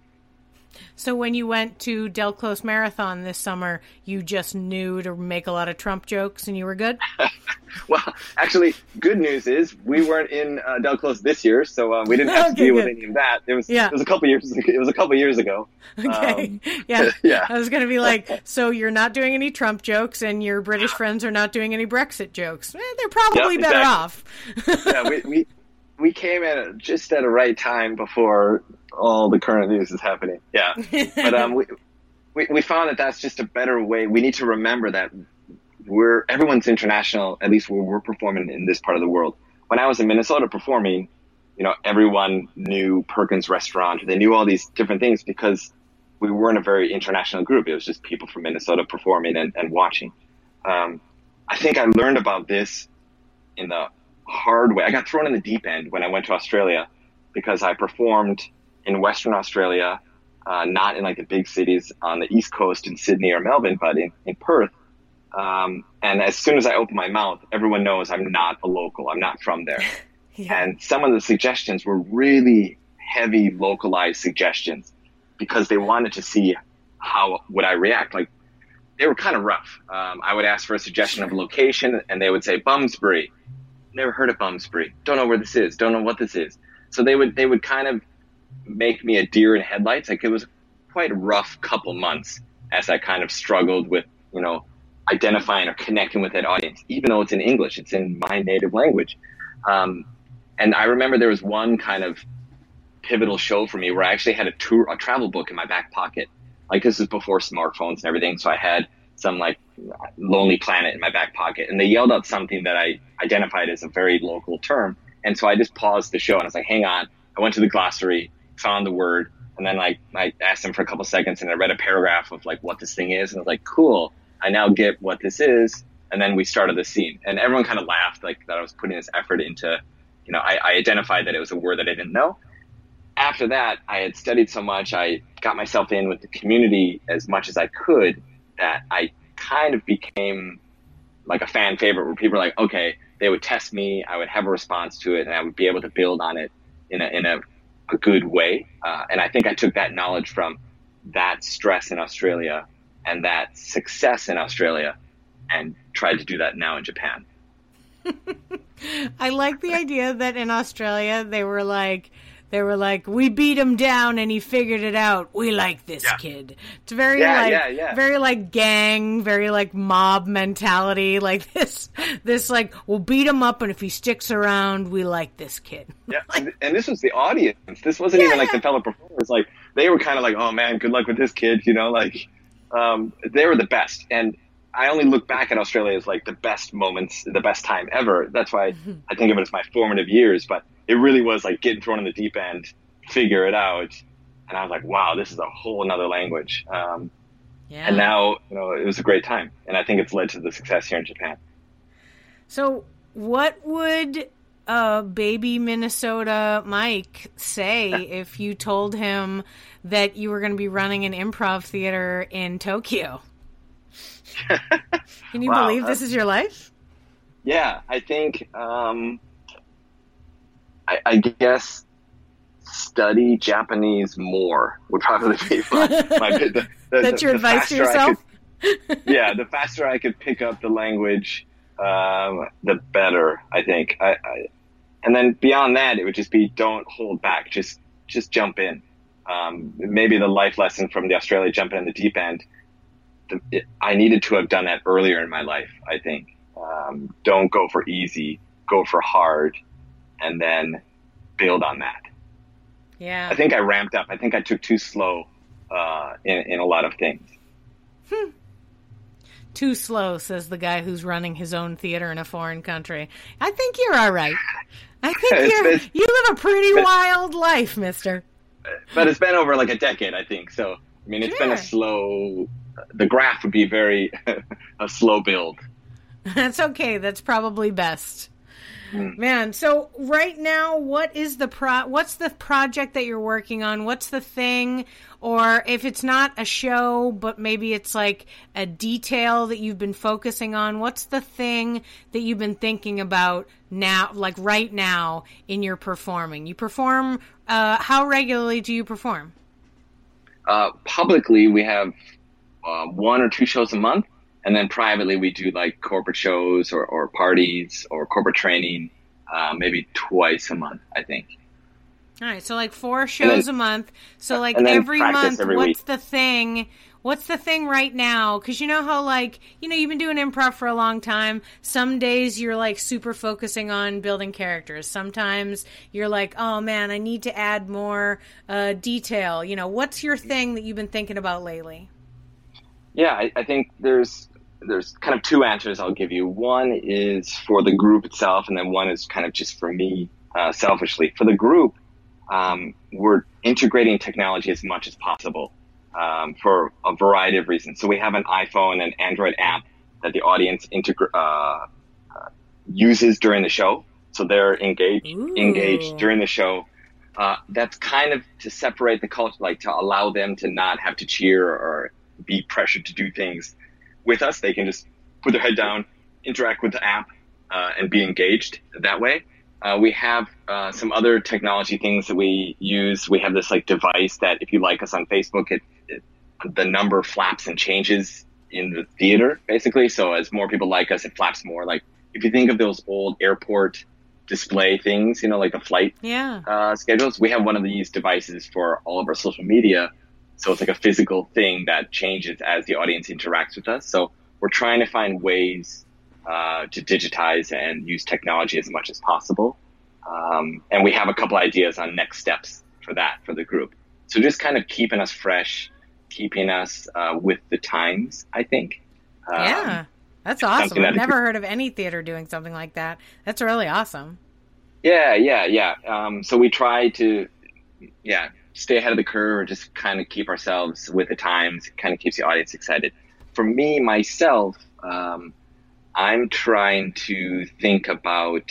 So when you went to Del Close Marathon this summer, you just knew to make a lot of Trump jokes and you were good? Well, actually, good news is we weren't in Del Close this year, so we didn't have to deal with any of that. It was a couple years. It was a couple years ago. Okay. Yeah. I was going to be like, so you're not doing any Trump jokes, and your British friends are not doing any Brexit jokes. They're probably better off. Yeah, we came at just at a right time before all the current news is happening. Yeah, but we found that that's just a better way. We need to remember that everyone's international, at least where we're performing in this part of the world. When I was in Minnesota performing, everyone knew Perkins Restaurant. They knew all these different things because we weren't a very international group. It was just people from Minnesota performing and watching. I think I learned about this in the hard way. I got thrown in the deep end when I went to Australia because I performed in Western Australia, not in like the big cities on the East Coast in Sydney or Melbourne, but in Perth. And as soon as I open my mouth, everyone knows I'm not a local. I'm not from there. Yeah. And some of the suggestions were really heavy localized suggestions because they wanted to see how would I react. Like, they were kind of rough. I would ask for a suggestion of a location and they would say Bumsbury. Never heard of Bumsbury. Don't know where this is. Don't know what this is. So they would kind of make me a deer in headlights. Like, it was quite a rough couple months as I kind of struggled with, identifying or connecting with that audience, even though it's in English, it's in my native language. And I remember there was one kind of pivotal show for me where I actually had a travel book in my back pocket. Like, this is before smartphones and everything. So I had some like Lonely Planet in my back pocket, and they yelled out something that I identified as a very local term. And so I just paused the show and I was like, hang on. I went to the glossary, found the word, and then I asked them for a couple seconds and I read a paragraph of like what this thing is. And I was like, cool, I now get what this is. And then we started the scene and everyone kind of laughed, like that I was putting this effort into, I identified that it was a word that I didn't know. After that, I had studied so much, I got myself in with the community as much as I could, that I kind of became like a fan favorite where people are like, okay, they would test me, I would have a response to it, and I would be able to build on it in a good way. And I think I took that knowledge from that stress in Australia and that success in Australia and tried to do that now in Japan. I like the idea that in Australia they were like, we beat him down and he figured it out. We like this kid. It's very very like gang, very like mob mentality. Like this like, we'll beat him up and if he sticks around, we like this kid. Yeah, and this was the audience. This wasn't even like the fellow performers. Like, they were kind of like, oh man, good luck with this kid. They were the best. And I only look back at Australia as like the best moments, the best time ever. That's why I think of it as my formative years. But it really was like getting thrown in the deep end, figure it out. And I was like, wow, this is a whole nother language. And now, it was a great time. And I think it's led to the success here in Japan. So what would baby Minnesota Mike say if you told him that you were going to be running an improv theater in Tokyo? Can you believe this is your life? Yeah, I think, I guess study Japanese more would probably be That's your advice to yourself? The faster I could pick up the language, the better, I think. And then beyond that, it would just be don't hold back. Just jump in. Maybe the life lesson from the Australia jumping in the deep end, I needed to have done that earlier in my life, I think. Don't go for easy, go for hard, and then build on that. Yeah. I think I ramped up. I think I took too slow in a lot of things. Too slow, says the guy who's running his own theater in a foreign country. I think you're all right. I think you live a pretty wild life, mister. But it's been over like a decade, I think. So, I mean, it's been a slow, the graph would be very a slow build. That's okay. That's probably best. Man, so right now, what's the project that you're working on? What's the thing? Or if it's not a show, but maybe it's like a detail that you've been focusing on, what's the thing that you've been thinking about now, like right now in your performing? You perform, how regularly do you perform? Publicly, we have 1 or 2 shows a month. And then privately, we do like corporate shows or parties or corporate training, maybe twice a month, I think. All right. So like 4 shows a month. So like every month, what's the thing? What's the thing right now? Because you know how like, you've been doing improv for a long time. Some days you're like super focusing on building characters. Sometimes you're like, oh man, I need to add more detail. What's your thing that you've been thinking about lately? Yeah, I think there's kind of 2 answers I'll give you. One is for the group itself, and then one is kind of just for me, selfishly. For the group, we're integrating technology as much as possible for a variety of reasons. So we have an iPhone and Android app that the audience uses during the show. So they're engaged during the show. That's kind of to separate the culture, like to allow them to not have to cheer or be pressured to do things with us. They can just put their head down, interact with the app, and be engaged that way. We have some other technology things that we use. We have this like device that if you like us on Facebook, the number flaps and changes in the theater, basically. So as more people like us, it flaps more. Like if you think of those old airport display things, like the flight schedules, we have one of these devices for all of our social media. So it's like a physical thing that changes as the audience interacts with us. So we're trying to find ways to digitize and use technology as much as possible. And we have a couple ideas on next steps for that, for the group. So just kind of keeping us fresh, keeping us with the times, I think. Yeah, that's awesome. I've never heard of any theater doing something like that. That's really awesome. Yeah. So we try to, stay ahead of the curve or just kind of keep ourselves with the times. It kind of keeps the audience excited. For me, myself, I'm trying to think about,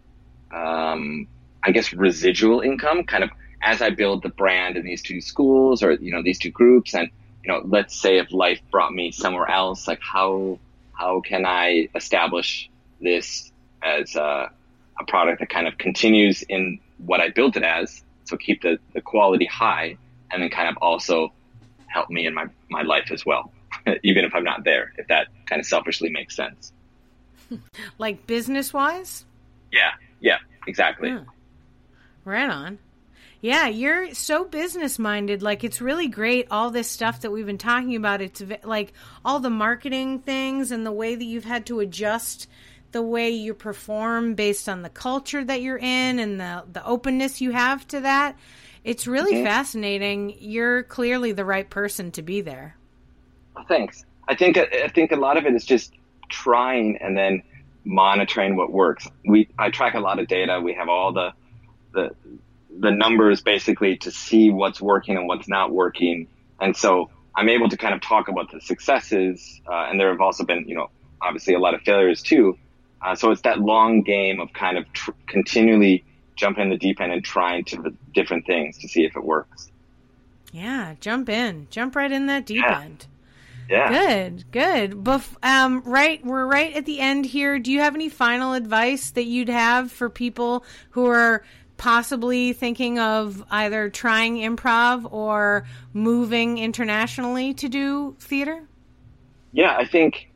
I guess, residual income kind of as I build the brand in these 2 schools or, these 2 groups. And, let's say if life brought me somewhere else, like how can I establish this as a product that kind of continues in what I built it as? So keep the quality high and then kind of also help me in my life as well, even if I'm not there, if that kind of selfishly makes sense. Like business-wise? Yeah, exactly. Yeah. Right on. Yeah, you're so business-minded. Like, it's really great, all this stuff that we've been talking about. It's like all the marketing things and the way that you've had to adjust the way you perform based on the culture that you're in and the openness you have to that. It's really fascinating. You're clearly the right person to be there. Well, thanks. I think a lot of it is just trying and then monitoring what works. I track a lot of data. We have all the numbers basically to see what's working and what's not working. And so I'm able to kind of talk about the successes. And there have also been, obviously a lot of failures too. So it's that long game of kind of continually jumping in the deep end and trying different things to see if it works. Yeah, jump right in that deep end. Yeah. Good. We're right at the end here. Do you have any final advice that you'd have for people who are possibly thinking of either trying improv or moving internationally to do theater? Yeah, I think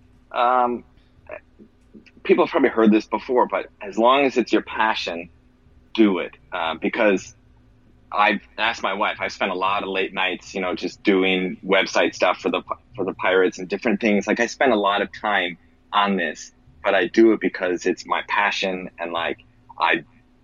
people have probably heard this before, but as long as it's your passion, do it. Because I've asked my wife, I've spent a lot of late nights, just doing website stuff for the Pirates and different things. Like, I spend a lot of time on this, but I do it because it's my passion, and like, I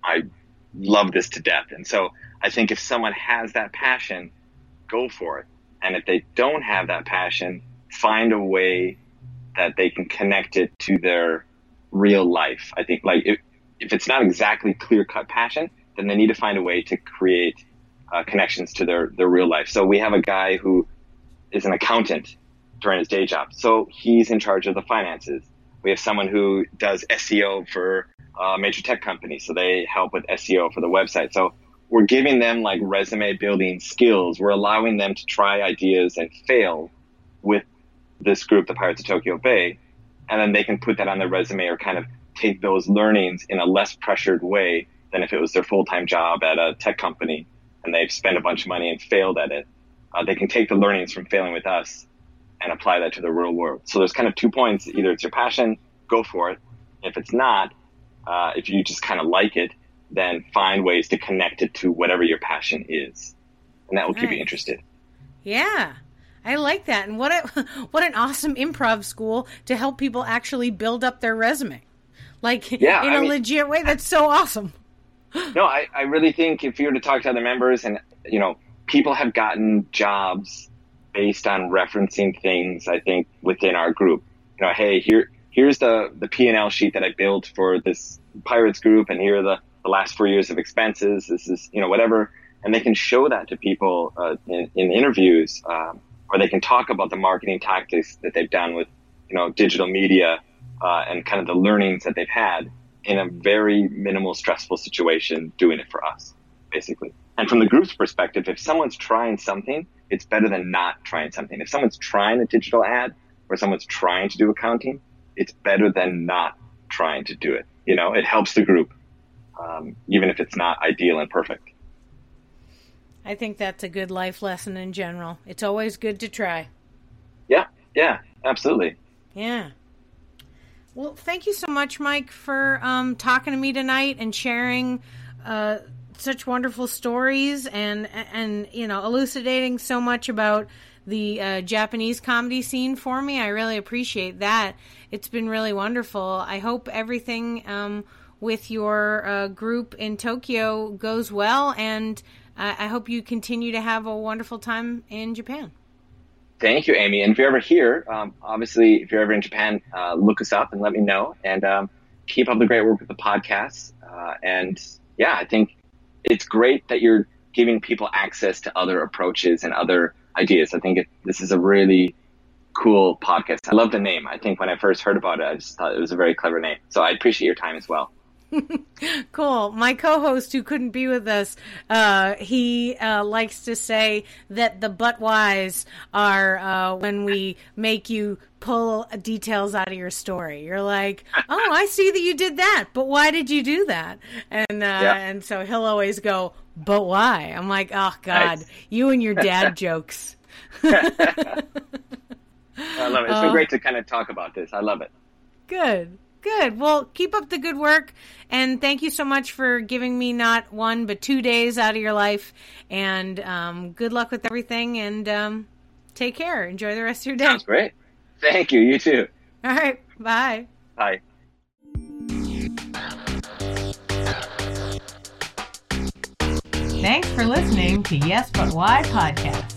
love this to death. And so I think if someone has that passion, go for it. And if they don't have that passion, find a way that they can connect it to their real life. I think, like, if it's not exactly clear-cut passion, then they need to find a way to create connections to their real life. So we have a guy who is an accountant during his day job, so he's in charge of the finances. We have someone who does SEO for a major tech company, so they help with SEO for the website. So we're giving them like resume building skills. We're allowing them to try ideas and fail with this group, the Pirates of Tokyo Bay, and then they can put that on their resume or kind of take those learnings in a less pressured way than if it was their full-time job at a tech company and they've spent a bunch of money and failed at it. They can take the learnings from failing with us and apply that to the real world. So there's kind of 2 points. Either it's your passion, go for it. If it's not, if you just kind of like it, then find ways to connect it to whatever your passion is. And that will keep you interested. Yeah. I like that. And what an awesome improv school to help people actually build up their resume. Like, in a legit way. That's so awesome. No, I really think if you were to talk to other members, and, people have gotten jobs based on referencing things, I think, within our group. Hey, here's the P&L sheet that I built for this Pirates group, and here are the last 4 years of expenses. This is, whatever. And they can show that to people in interviews, or they can talk about the marketing tactics that they've done with, digital media, and kind of the learnings that they've had in a very minimal, stressful situation, doing it for us, basically. And from the group's perspective, if someone's trying something, it's better than not trying something. If someone's trying a digital ad or someone's trying to do accounting, it's better than not trying to do it. It helps the group, even if it's not ideal and perfect. I think that's a good life lesson in general. It's always good to try. Yeah, absolutely. Yeah. Well, thank you so much, Mike, for talking to me tonight and sharing such wonderful stories and elucidating so much about the Japanese comedy scene for me. I really appreciate that. It's been really wonderful. I hope everything with your group in Tokyo goes well, and I hope you continue to have a wonderful time in Japan. Thank you, Amy. And if you're ever here, obviously, if you're ever in Japan, look us up and let me know. And keep up the great work with the podcast. And I think it's great that you're giving people access to other approaches and other ideas. I think this is a really cool podcast. I love the name. I think when I first heard about it, I just thought it was a very clever name. So I appreciate your time as well. Cool. My co-host who couldn't be with us, he likes to say that the but whys are when we make you pull details out of your story. You're like, oh, I see that you did that, but why did you do that? And so he'll always go, but why? I'm like, oh, God, nice. You and your dad jokes. I love it. It's been great to kind of talk about this. I love it. Good. Well, keep up the good work, and thank you so much for giving me not 1 but 2 days out of your life, and good luck with everything, and take care. Enjoy the rest of your day. Sounds great. Thank you. You too. All right. Bye. Bye. Thanks for listening to Yes But Why podcast.